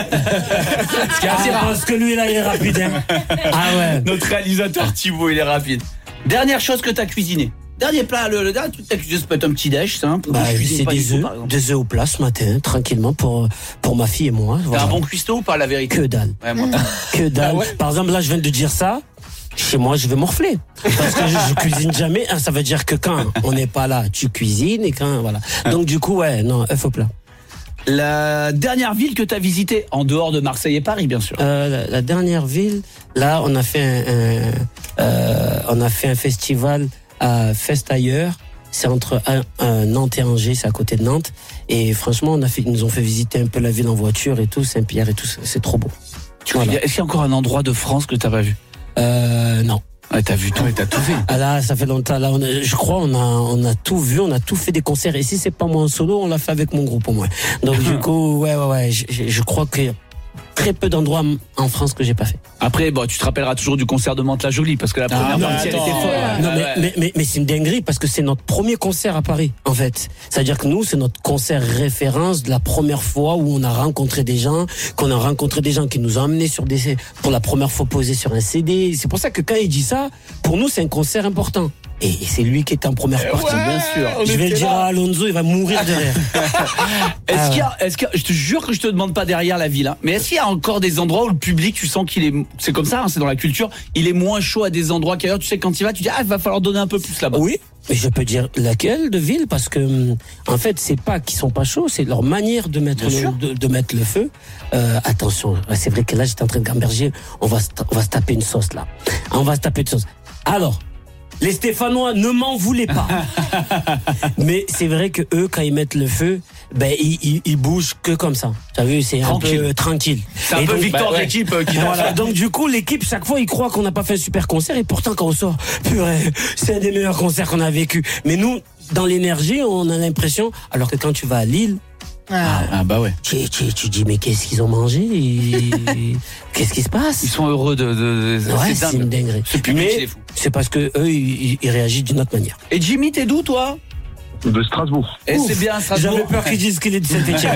S7: Parce que lui là, il est rapide. Hein. Ah ouais.
S4: Notre réalisateur Thibaut, il est rapide. Dernière chose que t'as cuisiné. Dernier plat, le dernier truc que t'as cuisiné, ça peut être un petit déj simple.
S7: C'est des œufs au plat ce matin, tranquillement pour ma fille et moi.
S4: Voilà. T'as un bon cuistot ou pas, la vérité?
S7: Que dalle.
S4: Ouais, moi.
S7: Que dalle. Par exemple, là, je viens de dire ça. Chez moi, je vais morfler. Parce que je cuisine jamais. Ça veut dire que quand on n'est pas là, tu cuisines et quand, voilà. Donc, du coup, œufs au plat.
S4: La dernière ville que t'as visitée, en dehors de Marseille et Paris, bien sûr.
S7: La dernière ville, là, on a fait un festival à Fest ailleurs. C'est entre Nantes et Angers, c'est à côté de Nantes. Et franchement, ils nous ont fait visiter un peu la ville en voiture et tout, Saint-Pierre et tout, c'est trop beau.
S4: Voilà. Est-ce qu'il y a encore un endroit de France que t'as pas vu?
S7: Non.
S4: Ouais, t'as vu tout et t'as tout fait.
S7: Ah là, ça fait longtemps. Là, je crois, on a tout vu, on a tout fait des concerts. Et si c'est pas moi en solo, on l'a fait avec mon groupe au moins. Donc du coup, ouais, je crois qu'il y a très peu d'endroits en France que j'ai pas fait.
S4: Après, tu te rappelleras toujours du concert de Mantes-la-Jolie parce que la première partie elle était folle.
S7: Non, mais c'est une dinguerie parce que c'est notre premier concert à Paris, en fait. C'est-à-dire que nous, c'est notre concert référence de la première fois où on a rencontré des gens, qui nous ont amenés pour la première fois posés sur un CD. C'est pour ça que quand il dit ça, pour nous, c'est un concert important. Et c'est lui qui était en première partie.
S2: Bien sûr.
S7: Je vais le dire à Alonso, il va mourir derrière.
S2: Est-ce qu'il y a, je te jure que je te demande pas derrière la ville, hein, mais est-ce qu'il y a encore des endroits où le public, tu sens qu'il est, c'est comme ça, hein, c'est dans la culture, il est moins chaud à des endroits qu'ailleurs. Tu sais, quand il va, tu dis il va falloir donner un peu plus là-bas.
S7: Oui. Mais je peux dire laquelle de ville, parce que en fait c'est pas qu'ils sont pas chauds, c'est leur manière de mettre de mettre le feu. Attention, c'est vrai que là j'étais en train de gamberger, on va se taper une sauce là. On va se taper une sauce. Alors, les Stéphanois, ne m'en voulez pas. Mais c'est vrai que eux, quand ils mettent le feu, ben ils bougent que comme ça. T'as vu, c'est tranquille. Un peu tranquille.
S2: C'est un peu Victor de l'équipe qui
S7: voilà. Donc du coup, l'équipe, chaque fois, ils croient qu'on n'a pas fait un super concert, et pourtant quand on sort, purée, c'est un des meilleurs concerts qu'on a vécu. Mais nous, dans l'énergie, on a l'impression, alors que quand tu vas à Lille,
S2: bah ouais.
S7: Tu dis mais qu'est-ce qu'ils ont mangé qu'est-ce qui se passe?
S2: Ils sont heureux
S7: ouais, c'est une dinguerie. Mais c'est parce que eux ils réagissent d'une autre manière.
S2: Et Jimmy, t'es d'où toi?
S9: De Strasbourg.
S2: Et c'est bien Strasbourg.
S7: J'avais peur qu'ils disent qu'il est de Saint-Étienne.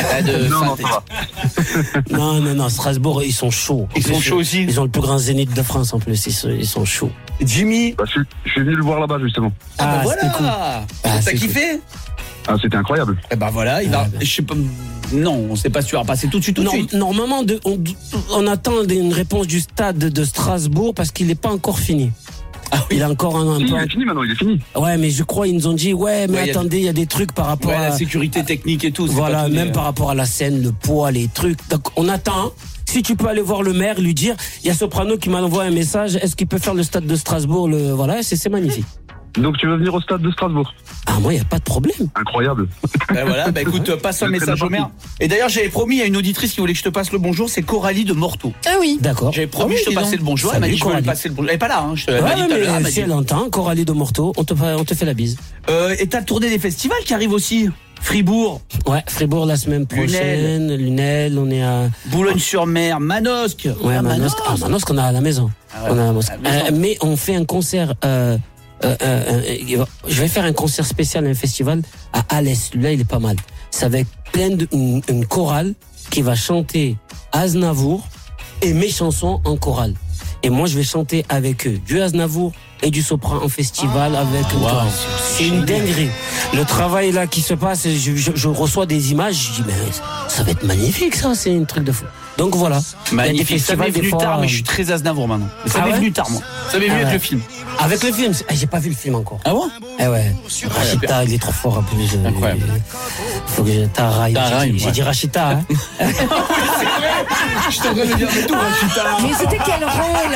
S7: Non, Strasbourg, ils sont chauds.
S2: Ils sont chauds aussi.
S7: Ils ont le plus grand zénith de France en plus. Ils sont chauds.
S2: Jimmy.
S9: Je suis venu le voir là-bas justement.
S2: Voilà.
S7: Cool.
S2: T'as kiffé?
S9: C'était incroyable.
S2: Et voilà, il va. Je sais pas. Non, on sait pas si tu vas passer tout de suite.
S7: Normalement, on attend une réponse du stade de Strasbourg parce qu'il n'est pas encore fini.
S2: Ah oui.
S7: Il a encore un peu.
S9: Il est fini maintenant, il est fini.
S7: Ouais, mais je crois ils nous ont dit attendez, il y a des trucs par rapport à
S2: la sécurité technique et tout.
S7: Voilà, même par rapport à la scène, le poids, les trucs. Donc on attend. Si tu peux aller voir le maire, lui dire, il y a Soprano qui m'a envoyé un message. Est-ce qu'il peut faire le stade de Strasbourg? Voilà, c'est magnifique.
S9: Donc tu veux venir au stade de Strasbourg?
S7: Moi, il n'y a pas de problème.
S9: Incroyable.
S2: Voilà, écoute, passe un message au maire. Et d'ailleurs, j'avais promis, il y a une auditrice qui voulait que je te passe le bonjour, c'est Coralie de Morteau.
S5: Ah oui.
S7: D'accord.
S2: J'avais promis de te passer le bonjour, elle m'a dit que je voulais passer le bonjour. Elle est pas là, hein.
S7: Si elle entend, Coralie de Morteau, on te fait la bise.
S2: Et t'as tourné des festivals qui arrivent aussi. Fribourg.
S7: Ouais, Fribourg la semaine prochaine. Lunel, on est à
S2: Boulogne-sur-Mer, Manosque.
S7: Ouais, Manosque. Manosque, on a à la maison.
S2: Ouais, on a à la maison.
S7: Mais on fait un concert. Je vais faire un concert spécial, un festival à Alès. Là, il est pas mal. C'est avec une chorale qui va chanter Aznavour et mes chansons en chorale. Et moi, je vais chanter avec eux du Aznavour et du Sopran en festival avec une chorale. C'est une dinguerie. Le travail là qui se passe, je reçois des images, je dis mais ça va être magnifique ça, c'est un truc de fou. Donc voilà.
S2: Magnifique. Ça m'est venu tard, mais je suis très Aznavour maintenant. Ça m'est venu tard, moi. Ça m'est venu avec le film.
S7: Avec le film, j'ai pas vu le film encore.
S2: Ah bon?
S7: Eh ouais. Rachita, il est trop fort en plus.
S2: Incroyable.
S7: Faut que j'ai dit Rachita, hein.
S2: C'est vrai. Je suis en train de dire tout, Rachita.
S5: Mais c'était quel rôle?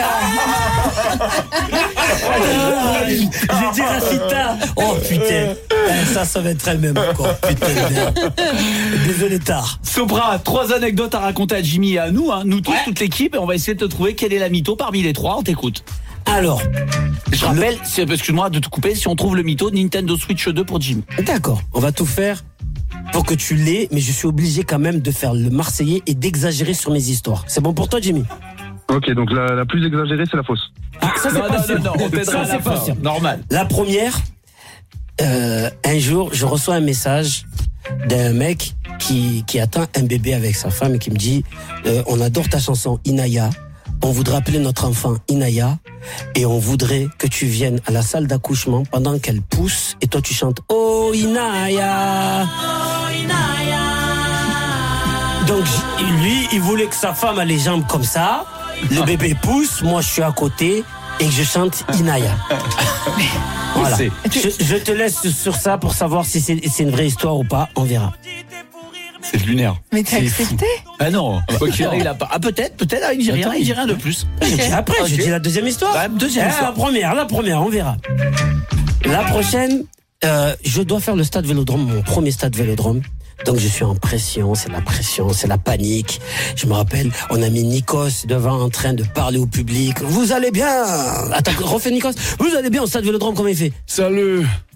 S7: J'ai dit Rachita. Oh putain. Ça va être elle-même encore. Putain de merde. Désolé tard.
S2: Sopra, 3 anecdotes à raconter à Jimmy et à nous, hein. Nous tous, toute l'équipe, et on va essayer de te trouver quelle est la mytho parmi les 3. On t'écoute.
S7: Alors,
S2: je rappelle, excuse-moi de te couper, si on trouve le mytho, Nintendo Switch 2 pour Jim.
S7: D'accord, on va tout faire pour que tu l'aies, mais je suis obligé quand même de faire le Marseillais et d'exagérer sur mes histoires. C'est bon pour toi, Jimmy?
S9: Ok, donc la plus exagérée, c'est la fausse.
S7: Ça, c'est pas sûr.
S2: Non, on t'aidera,
S7: c'est pas sûr.
S2: Normal.
S7: La première, un jour, je reçois un message d'un mec qui attend un bébé avec sa femme et qui me dit on adore ta chanson Inaya. On voudrait appeler notre enfant Inaya et on voudrait que tu viennes à la salle d'accouchement pendant qu'elle pousse et toi tu chantes Oh Inaya. Oh Inaya. Donc lui, il voulait que sa femme a les jambes comme ça, le bébé pousse, moi je suis à côté et que je chante Inaya. Voilà. Je te laisse sur ça pour savoir si c'est une vraie histoire ou pas, on verra.
S2: C'est lunaire.
S5: Mais t'as accepté?
S2: Ah non. Il a pas. Ah peut-être, il dit rien de plus.
S7: Après, je dis la deuxième histoire.
S2: Deuxième histoire.
S7: La première, on verra. La prochaine, je dois faire le stade Vélodrome, mon premier stade Vélodrome. Donc je suis en pression, c'est la panique. Je me rappelle, on a mis Nikos devant en train de parler au public. Vous allez bien? Attends, refais Nikos. Vous allez bien au stade Vélodrome, comment il fait?
S2: Salut.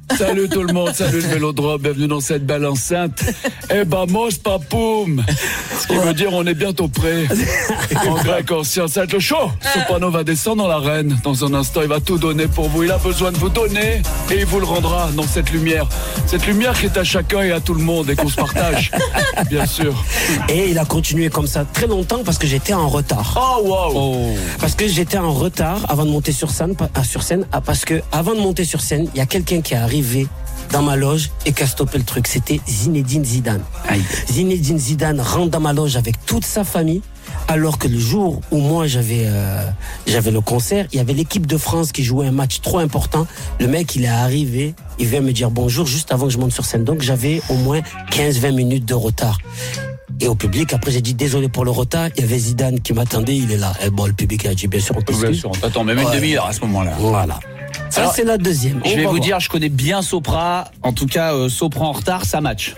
S10: Salut tout le monde, salut le Vélodrome, bienvenue dans cette belle enceinte. Eh ben, mange pas poum. Ce qui veut dire on est bientôt prêt. En grec ancien, ça va être le show. Soprano va descendre dans l'arène. Dans un instant, il va tout donner pour vous. Il a besoin de vous donner et il vous le rendra dans cette lumière. Cette lumière qui est à chacun et à tout le monde et qu'on se partage, bien sûr.
S7: Et il a continué comme ça très longtemps parce que j'étais en retard.
S10: Oh, wow.
S7: Parce que j'étais en retard avant de monter sur scène, parce que avant de monter sur scène, il y a quelqu'un qui est arrivé dans ma loge et qui a stoppé le truc. C'était Zinedine Zidane. Aïe. Zinedine Zidane rentre dans ma loge avec toute sa famille, alors que le jour où moi j'avais le concert, il y avait l'équipe de France qui jouait un match trop important. Le mec, il est arrivé, il vient me dire bonjour juste avant que je monte sur scène. Donc j'avais au moins 15-20 minutes de retard. Et au public, après j'ai dit désolé pour le retard, il y avait Zidane qui m'attendait, il est là. Et bon, le public a dit bien sûr on t'excuse.
S2: Bien sûr, on t'attend même une demi-heure à ce moment-là.
S7: Voilà. Ça, alors, c'est la deuxième.
S2: Je vais vous dire, je connais bien Sopra. En tout cas, Sopra en retard, ça match.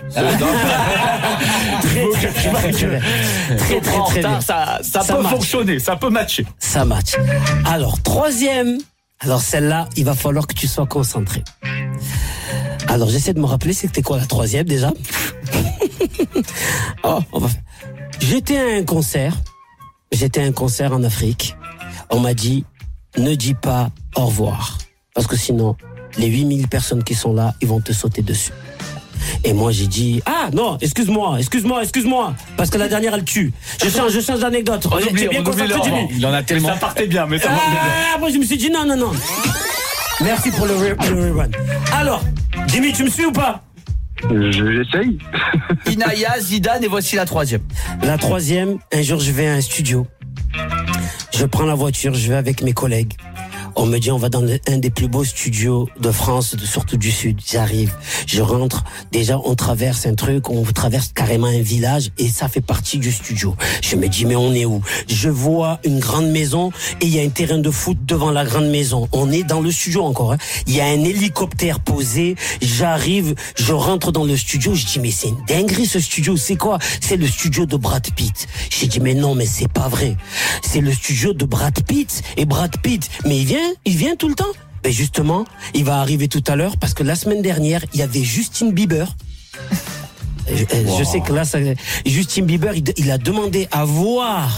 S7: Très
S2: en retard, ça peut fonctionner, ça peut matcher.
S7: Ça match. Alors, troisième. Alors, celle-là, il va falloir que tu sois concentré. Alors, j'essaie de me rappeler, c'était quoi la troisième déjà? J'étais à un concert en Afrique. On m'a dit, ne dis pas au revoir. Parce que sinon, les 8000 personnes qui sont là, ils vont te sauter dessus. Et moi, j'ai dit, ah non, excuse-moi. Parce que la dernière, elle tue. Je change d'anecdote.
S2: Il en a tellement. Ça partait bien, mais ça
S7: moi, je me suis dit, non. Merci pour le rerun. Alors, Jimmy, tu me suis ou pas?
S9: J'essaye.
S2: Inaya, Zidane, et voici la troisième.
S7: La troisième, un jour, je vais à un studio. Je prends la voiture, je vais avec mes collègues. On me dit, on va dans un des plus beaux studios de France, surtout du Sud. J'arrive, je rentre. Déjà, on traverse un truc, on traverse carrément un village et ça fait partie du studio. Je me dis, mais on est où? Je vois une grande maison et il y a un terrain de foot devant la grande maison. On est dans le studio encore. Il y a un hélicoptère posé. J'arrive, je rentre dans le studio. Je dis, mais c'est une dinguerie ce studio. C'est quoi? C'est le studio de Brad Pitt. J'ai dit, mais non, mais c'est pas vrai. C'est le studio de Brad Pitt. Et Brad Pitt, mais il vient tout le temps. Ben justement, il va arriver tout à l'heure parce que la semaine dernière, il y avait Justin Bieber. Je sais que là, Justin Bieber, il a demandé à voir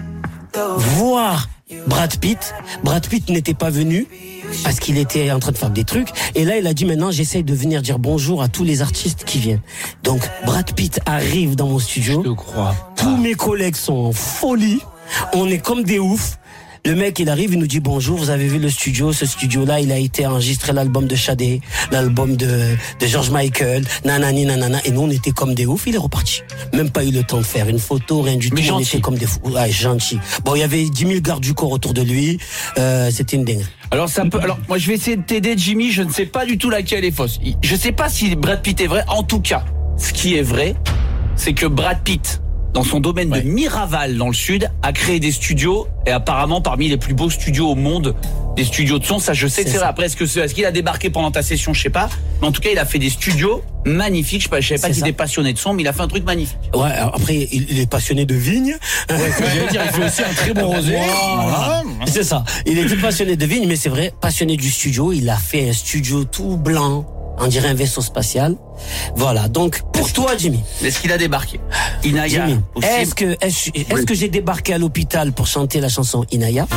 S7: Brad Pitt. Brad Pitt n'était pas venu parce qu'il était en train de faire des trucs. Et là, il a dit maintenant, j'essaye de venir dire bonjour à tous les artistes qui viennent. Donc, Brad Pitt arrive dans mon studio.
S2: Je te crois.
S7: Tous mes collègues sont en folie. On est comme des oufs. Le mec, il arrive, il nous dit bonjour, vous avez vu le studio, ce studio-là, il a été enregistré l'album de Shadé, l'album de George Michael, nanani, nanana, et nous, on était comme des oufs, il est reparti. Même pas eu le temps de faire une photo, rien du tout, on était comme des fous. Ouais, gentil. Bon, il y avait 10 000 gardes du corps autour de lui, c'était une dingue.
S2: Alors, moi, je vais essayer de t'aider, Jimmy, je ne sais pas du tout laquelle est fausse. Je sais pas si Brad Pitt est vrai, en tout cas, ce qui est vrai, c'est que Brad Pitt, dans son domaine de Miraval, dans le sud, a créé des studios, et apparemment parmi les plus beaux studios au monde, des studios de son, ça je sais que c'est vrai. Après, est-ce qu'il a débarqué pendant ta session, je sais pas, mais en tout cas, il a fait des studios magnifique. Je savais pas qu'il était passionné de son, mais il a fait un truc magnifique.
S7: Ouais, après, il est passionné de vigne.
S2: Ouais, j'allais dire, il fait aussi un très bon rosé.
S7: Voilà. C'est ça. Il était passionné de vigne, mais c'est vrai, passionné du studio. Il a fait un studio tout blanc. On dirait un vaisseau spatial. Voilà. Donc, pour toi, Jimmy.
S2: Est-ce qu'il a débarqué? Inaya.
S7: Jimmy, est-ce que j'ai débarqué à l'hôpital pour chanter la chanson Inaya?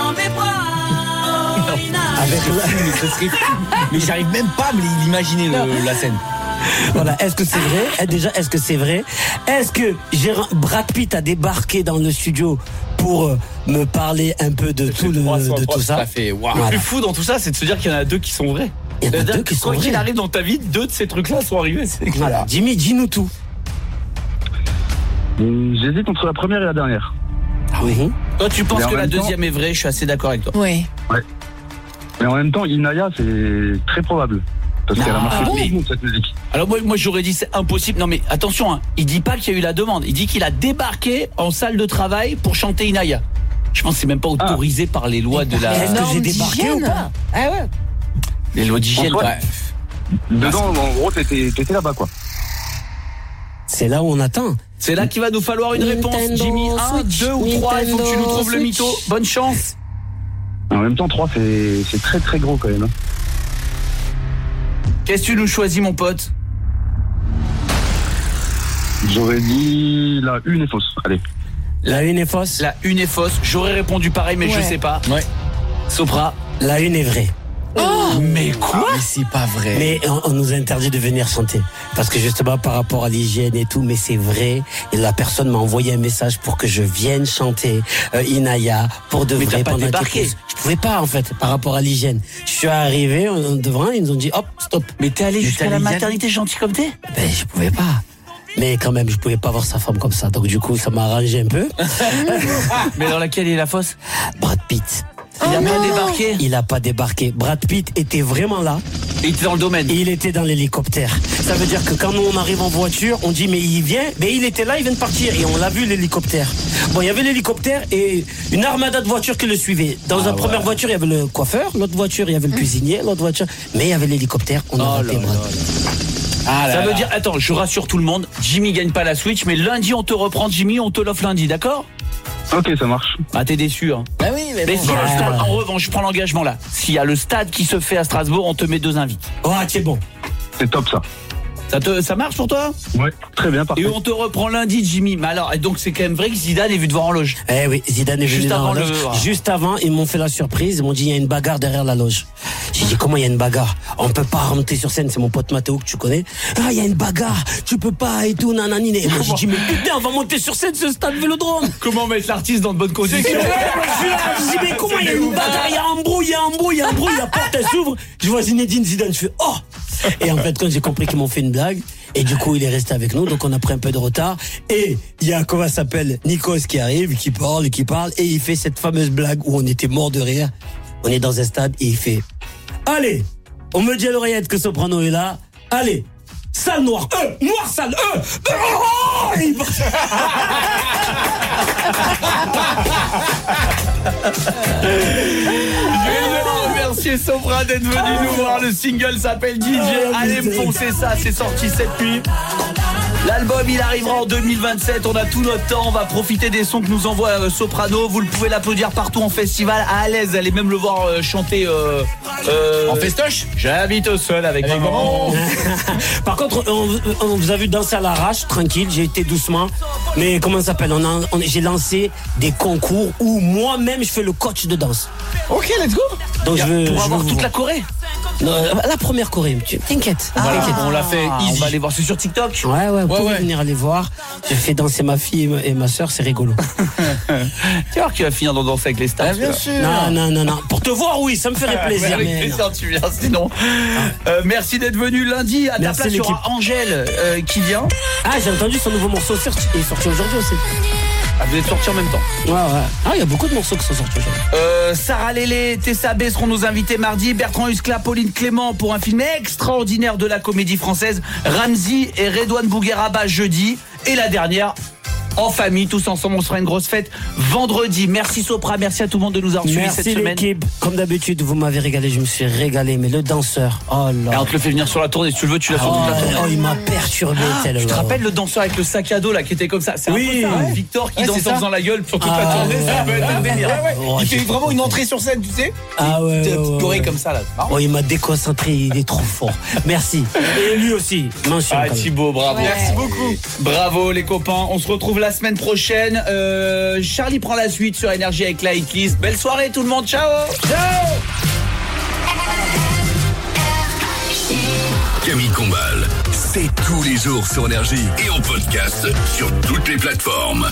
S2: Avec mais j'arrive même pas à m'imaginer la scène.
S7: Voilà, est-ce que c'est vrai? Déjà, est-ce que c'est vrai? Est-ce que Brad Pitt a débarqué dans le studio pour me parler un peu de tout ça?
S2: Ça fait waouh. Le plus fou dans tout ça, c'est de se dire qu'il y en a deux qui sont vrais.
S7: Il y en a deux qui sont vrais.
S2: Quand il arrive dans ta vie, deux de ces trucs-là sont arrivés.
S7: Voilà. Jimmy, dis-nous tout.
S9: J'hésite entre la première et la dernière.
S7: Ah oui.
S2: Toi, tu penses que la deuxième est vraie? Je suis assez d'accord avec toi.
S5: Oui.
S9: Ouais. Mais en même temps, Inaya, c'est très probable. Parce qu'elle a marqué tout le monde, cette musique.
S2: Alors moi j'aurais dit c'est impossible. Non mais attention, hein, il dit pas qu'il y a eu la demande. Il dit qu'il a débarqué en salle de travail pour chanter Inaya. Je pense que c'est même pas autorisé par les lois de la...
S7: Est-ce que j'ai débarqué ou pas?
S5: Ah ouais.
S2: Les lois d'hygiène.
S9: Dedans, en gros, t'étais là-bas, quoi.
S7: C'est là où on attend.
S2: C'est là qu'il va nous falloir une réponse, Jimmy. 1, 2 ou 3, il faut que tu nous trouves le mytho. Bonne chance.
S9: En même temps, 3, c'est très très gros quand même.
S2: Qu'est-ce que tu nous choisis, mon pote?
S9: J'aurais dit la une est fausse. Allez.
S7: La une est fausse?
S2: La une est fausse. J'aurais répondu pareil, mais je sais pas.
S6: Ouais.
S2: Sopra.
S7: La une est vraie.
S2: Mais quoi?
S6: Mais c'est pas vrai.
S7: Mais on nous a interdit de venir chanter. Parce que justement, par rapport à l'hygiène et tout, mais c'est vrai. Et la personne m'a envoyé un message pour que je vienne chanter Inaya pour de
S2: Mais
S7: vrai
S2: t'as pas
S7: pendant
S2: débarqué.
S7: quelques- Je pouvais pas, en fait, par rapport à l'hygiène. Je suis arrivé devant, ils nous ont dit, hop, stop.
S2: Mais t'es allé jusqu'à la maternité gentil comme t'es?
S7: Ben, je pouvais pas. Mais quand même, je pouvais pas voir sa femme comme ça. Donc du coup, ça m'a arrangé un peu.
S2: Mais dans laquelle est la fosse?
S7: Brad Pitt.
S2: Il a pas débarqué.
S7: Il a pas débarqué. Brad Pitt était vraiment là.
S2: Il était dans le domaine.
S7: Et il était dans l'hélicoptère. Ça veut dire que quand nous on arrive en voiture, on dit mais il vient, mais il était là, il vient de partir et on l'a vu l'hélicoptère. Bon, il y avait l'hélicoptère et une armada de voitures qui le suivaient. Dans la première voiture, il y avait le coiffeur, l'autre voiture, il y avait le cuisinier, l'autre voiture, mais il y avait l'hélicoptère, on a raté Brad.
S2: Ça veut dire, attends, je rassure tout le monde, Jimmy gagne pas la Switch, mais lundi on te reprend, Jimmy, on te l'offre lundi, d'accord?
S9: Ok, ça marche.
S2: Ah, t'es déçu, hein.
S6: Bah oui, mais
S2: Mais
S6: bon.
S2: si le stade, en revanche, je prends l'engagement là. S'il y a le stade qui se fait à Strasbourg, on te met 2 invités.
S7: Oh, c'est bon.
S9: C'est top ça.
S2: Ça marche pour toi?
S9: Ouais, très bien, parfait.
S2: Et on te reprend lundi, Jimmy. Mais alors, et donc c'est quand même vrai que Zidane est venu te voir en loge.
S7: Eh oui, Zidane est venu
S2: Juste
S7: dans
S2: avant
S7: la loge.
S2: le-
S7: Juste avant, ils m'ont fait la surprise. Ils m'ont dit il y a une bagarre derrière la loge. J'ai dit comment il y a une bagarre? On peut pas remonter sur scène. C'est mon pote Mathéo que tu connais. Ah, il y a une bagarre. Tu peux pas et tout nanani. Et moi j'ai dit mais putain, on va monter sur scène ce stade Vélodrome.
S2: Comment mettre l'artiste dans de bonnes conditions?
S7: J'ai dit mais comment il y a une bagarre? Il y a un embrouille, la porte elle s'ouvre. Je vois Zinedine Zidane, je fais oh. Et en fait quand j'ai compris qu'ils m'ont fait une blague. Et du coup, il est resté avec nous, donc on a pris un peu de retard. Et il y a, comment ça s'appelle, Nikos qui arrive, qui parle, et il fait cette fameuse blague où on était mort de rire. On est dans un stade et il fait allez, on me dit à l'oreillette que Soprano est là. Allez, salle noire, noire salle, oh, et il part.
S2: Je vais remercier Sopra d'être venu nous voir. Le single s'appelle DJ. Allez me foncer ça, c'est sorti cette nuit. L'album il arrivera en 2027. On a tout notre temps. On va profiter des sons que nous envoie Soprano. Vous le pouvez l'applaudir partout en festival à l'aise. Allez même le voir chanter
S6: En festoche?
S2: J'habite au sol avec maman.
S7: Par contre, on vous a vu danser à l'arrache, tranquille, j'ai été doucement. Mais comment ça s'appelle, j'ai lancé des concours où moi-même je fais le coach de danse.
S6: Ok, let's go.
S7: Donc
S2: Pour avoir toute la Corée.
S7: Non, la première Corée, t'inquiète.
S2: On l'a fait
S7: On
S2: easy.
S7: va
S2: aller voir, c'est sur TikTok.
S7: Ouais, vous pouvez venir aller voir. J'ai fait danser ma fille et ma soeur, c'est rigolo.
S2: Tu vas voir qu'il va finir dans Danser avec les stars.
S6: Bien sûr.
S7: Non. Pour te voir, oui, ça me ferait plaisir.
S2: Avec
S7: mais
S2: plaisir, tu viens, sinon. Merci d'être venu lundi. À ta
S7: Merci,
S2: place, il y aura Angèle qui vient.
S7: Ah, j'ai entendu son nouveau morceau est sorti aujourd'hui aussi.
S2: Ah, vous êtes sortis en même temps.
S7: Ouais. Ah, il y a beaucoup de morceaux qui sont sortis aujourd'hui.
S2: Sarah Lélé, Tessa B seront nos invités mardi. Bertrand Huskla, Pauline Clément pour un film extraordinaire de la comédie française. Ramzi et Redouane Bougueraba jeudi. Et la dernière, en famille, tous ensemble, on sera une grosse fête vendredi. Merci Sopra, merci à tout le monde de nous avoir suivis cette
S7: Merci
S2: semaine.
S7: l'équipe. Comme d'habitude, vous m'avez régalé, je me suis régalé. Mais le danseur, oh là.
S2: Et on te le fait venir sur la tournée, si tu le veux, tu l'as sur toute la tournée.
S7: Oh, il m'a perturbé tellement.
S2: Tu te rappelles le danseur avec le sac à dos là qui était comme ça? C'est un peu ça, hein. Victor qui danse en faisant la gueule sur toute la tournée, ça peut être un délire.
S6: Il fait vraiment une entrée sur scène, tu sais.
S7: Ah ouais.
S6: Doré comme ça là.
S7: Oh, il m'a déconcentré, il est trop fort. Merci. Et lui aussi, mention.
S2: Ah Thibaut, bravo.
S6: Merci beaucoup.
S2: Bravo les copains, on se retrouve la semaine prochaine. Charlie prend la suite sur Énergie avec la hitlist. Belle soirée tout le monde, ciao.
S1: Camille Combal, c'est tous les jours sur Énergie et en podcast sur toutes les plateformes.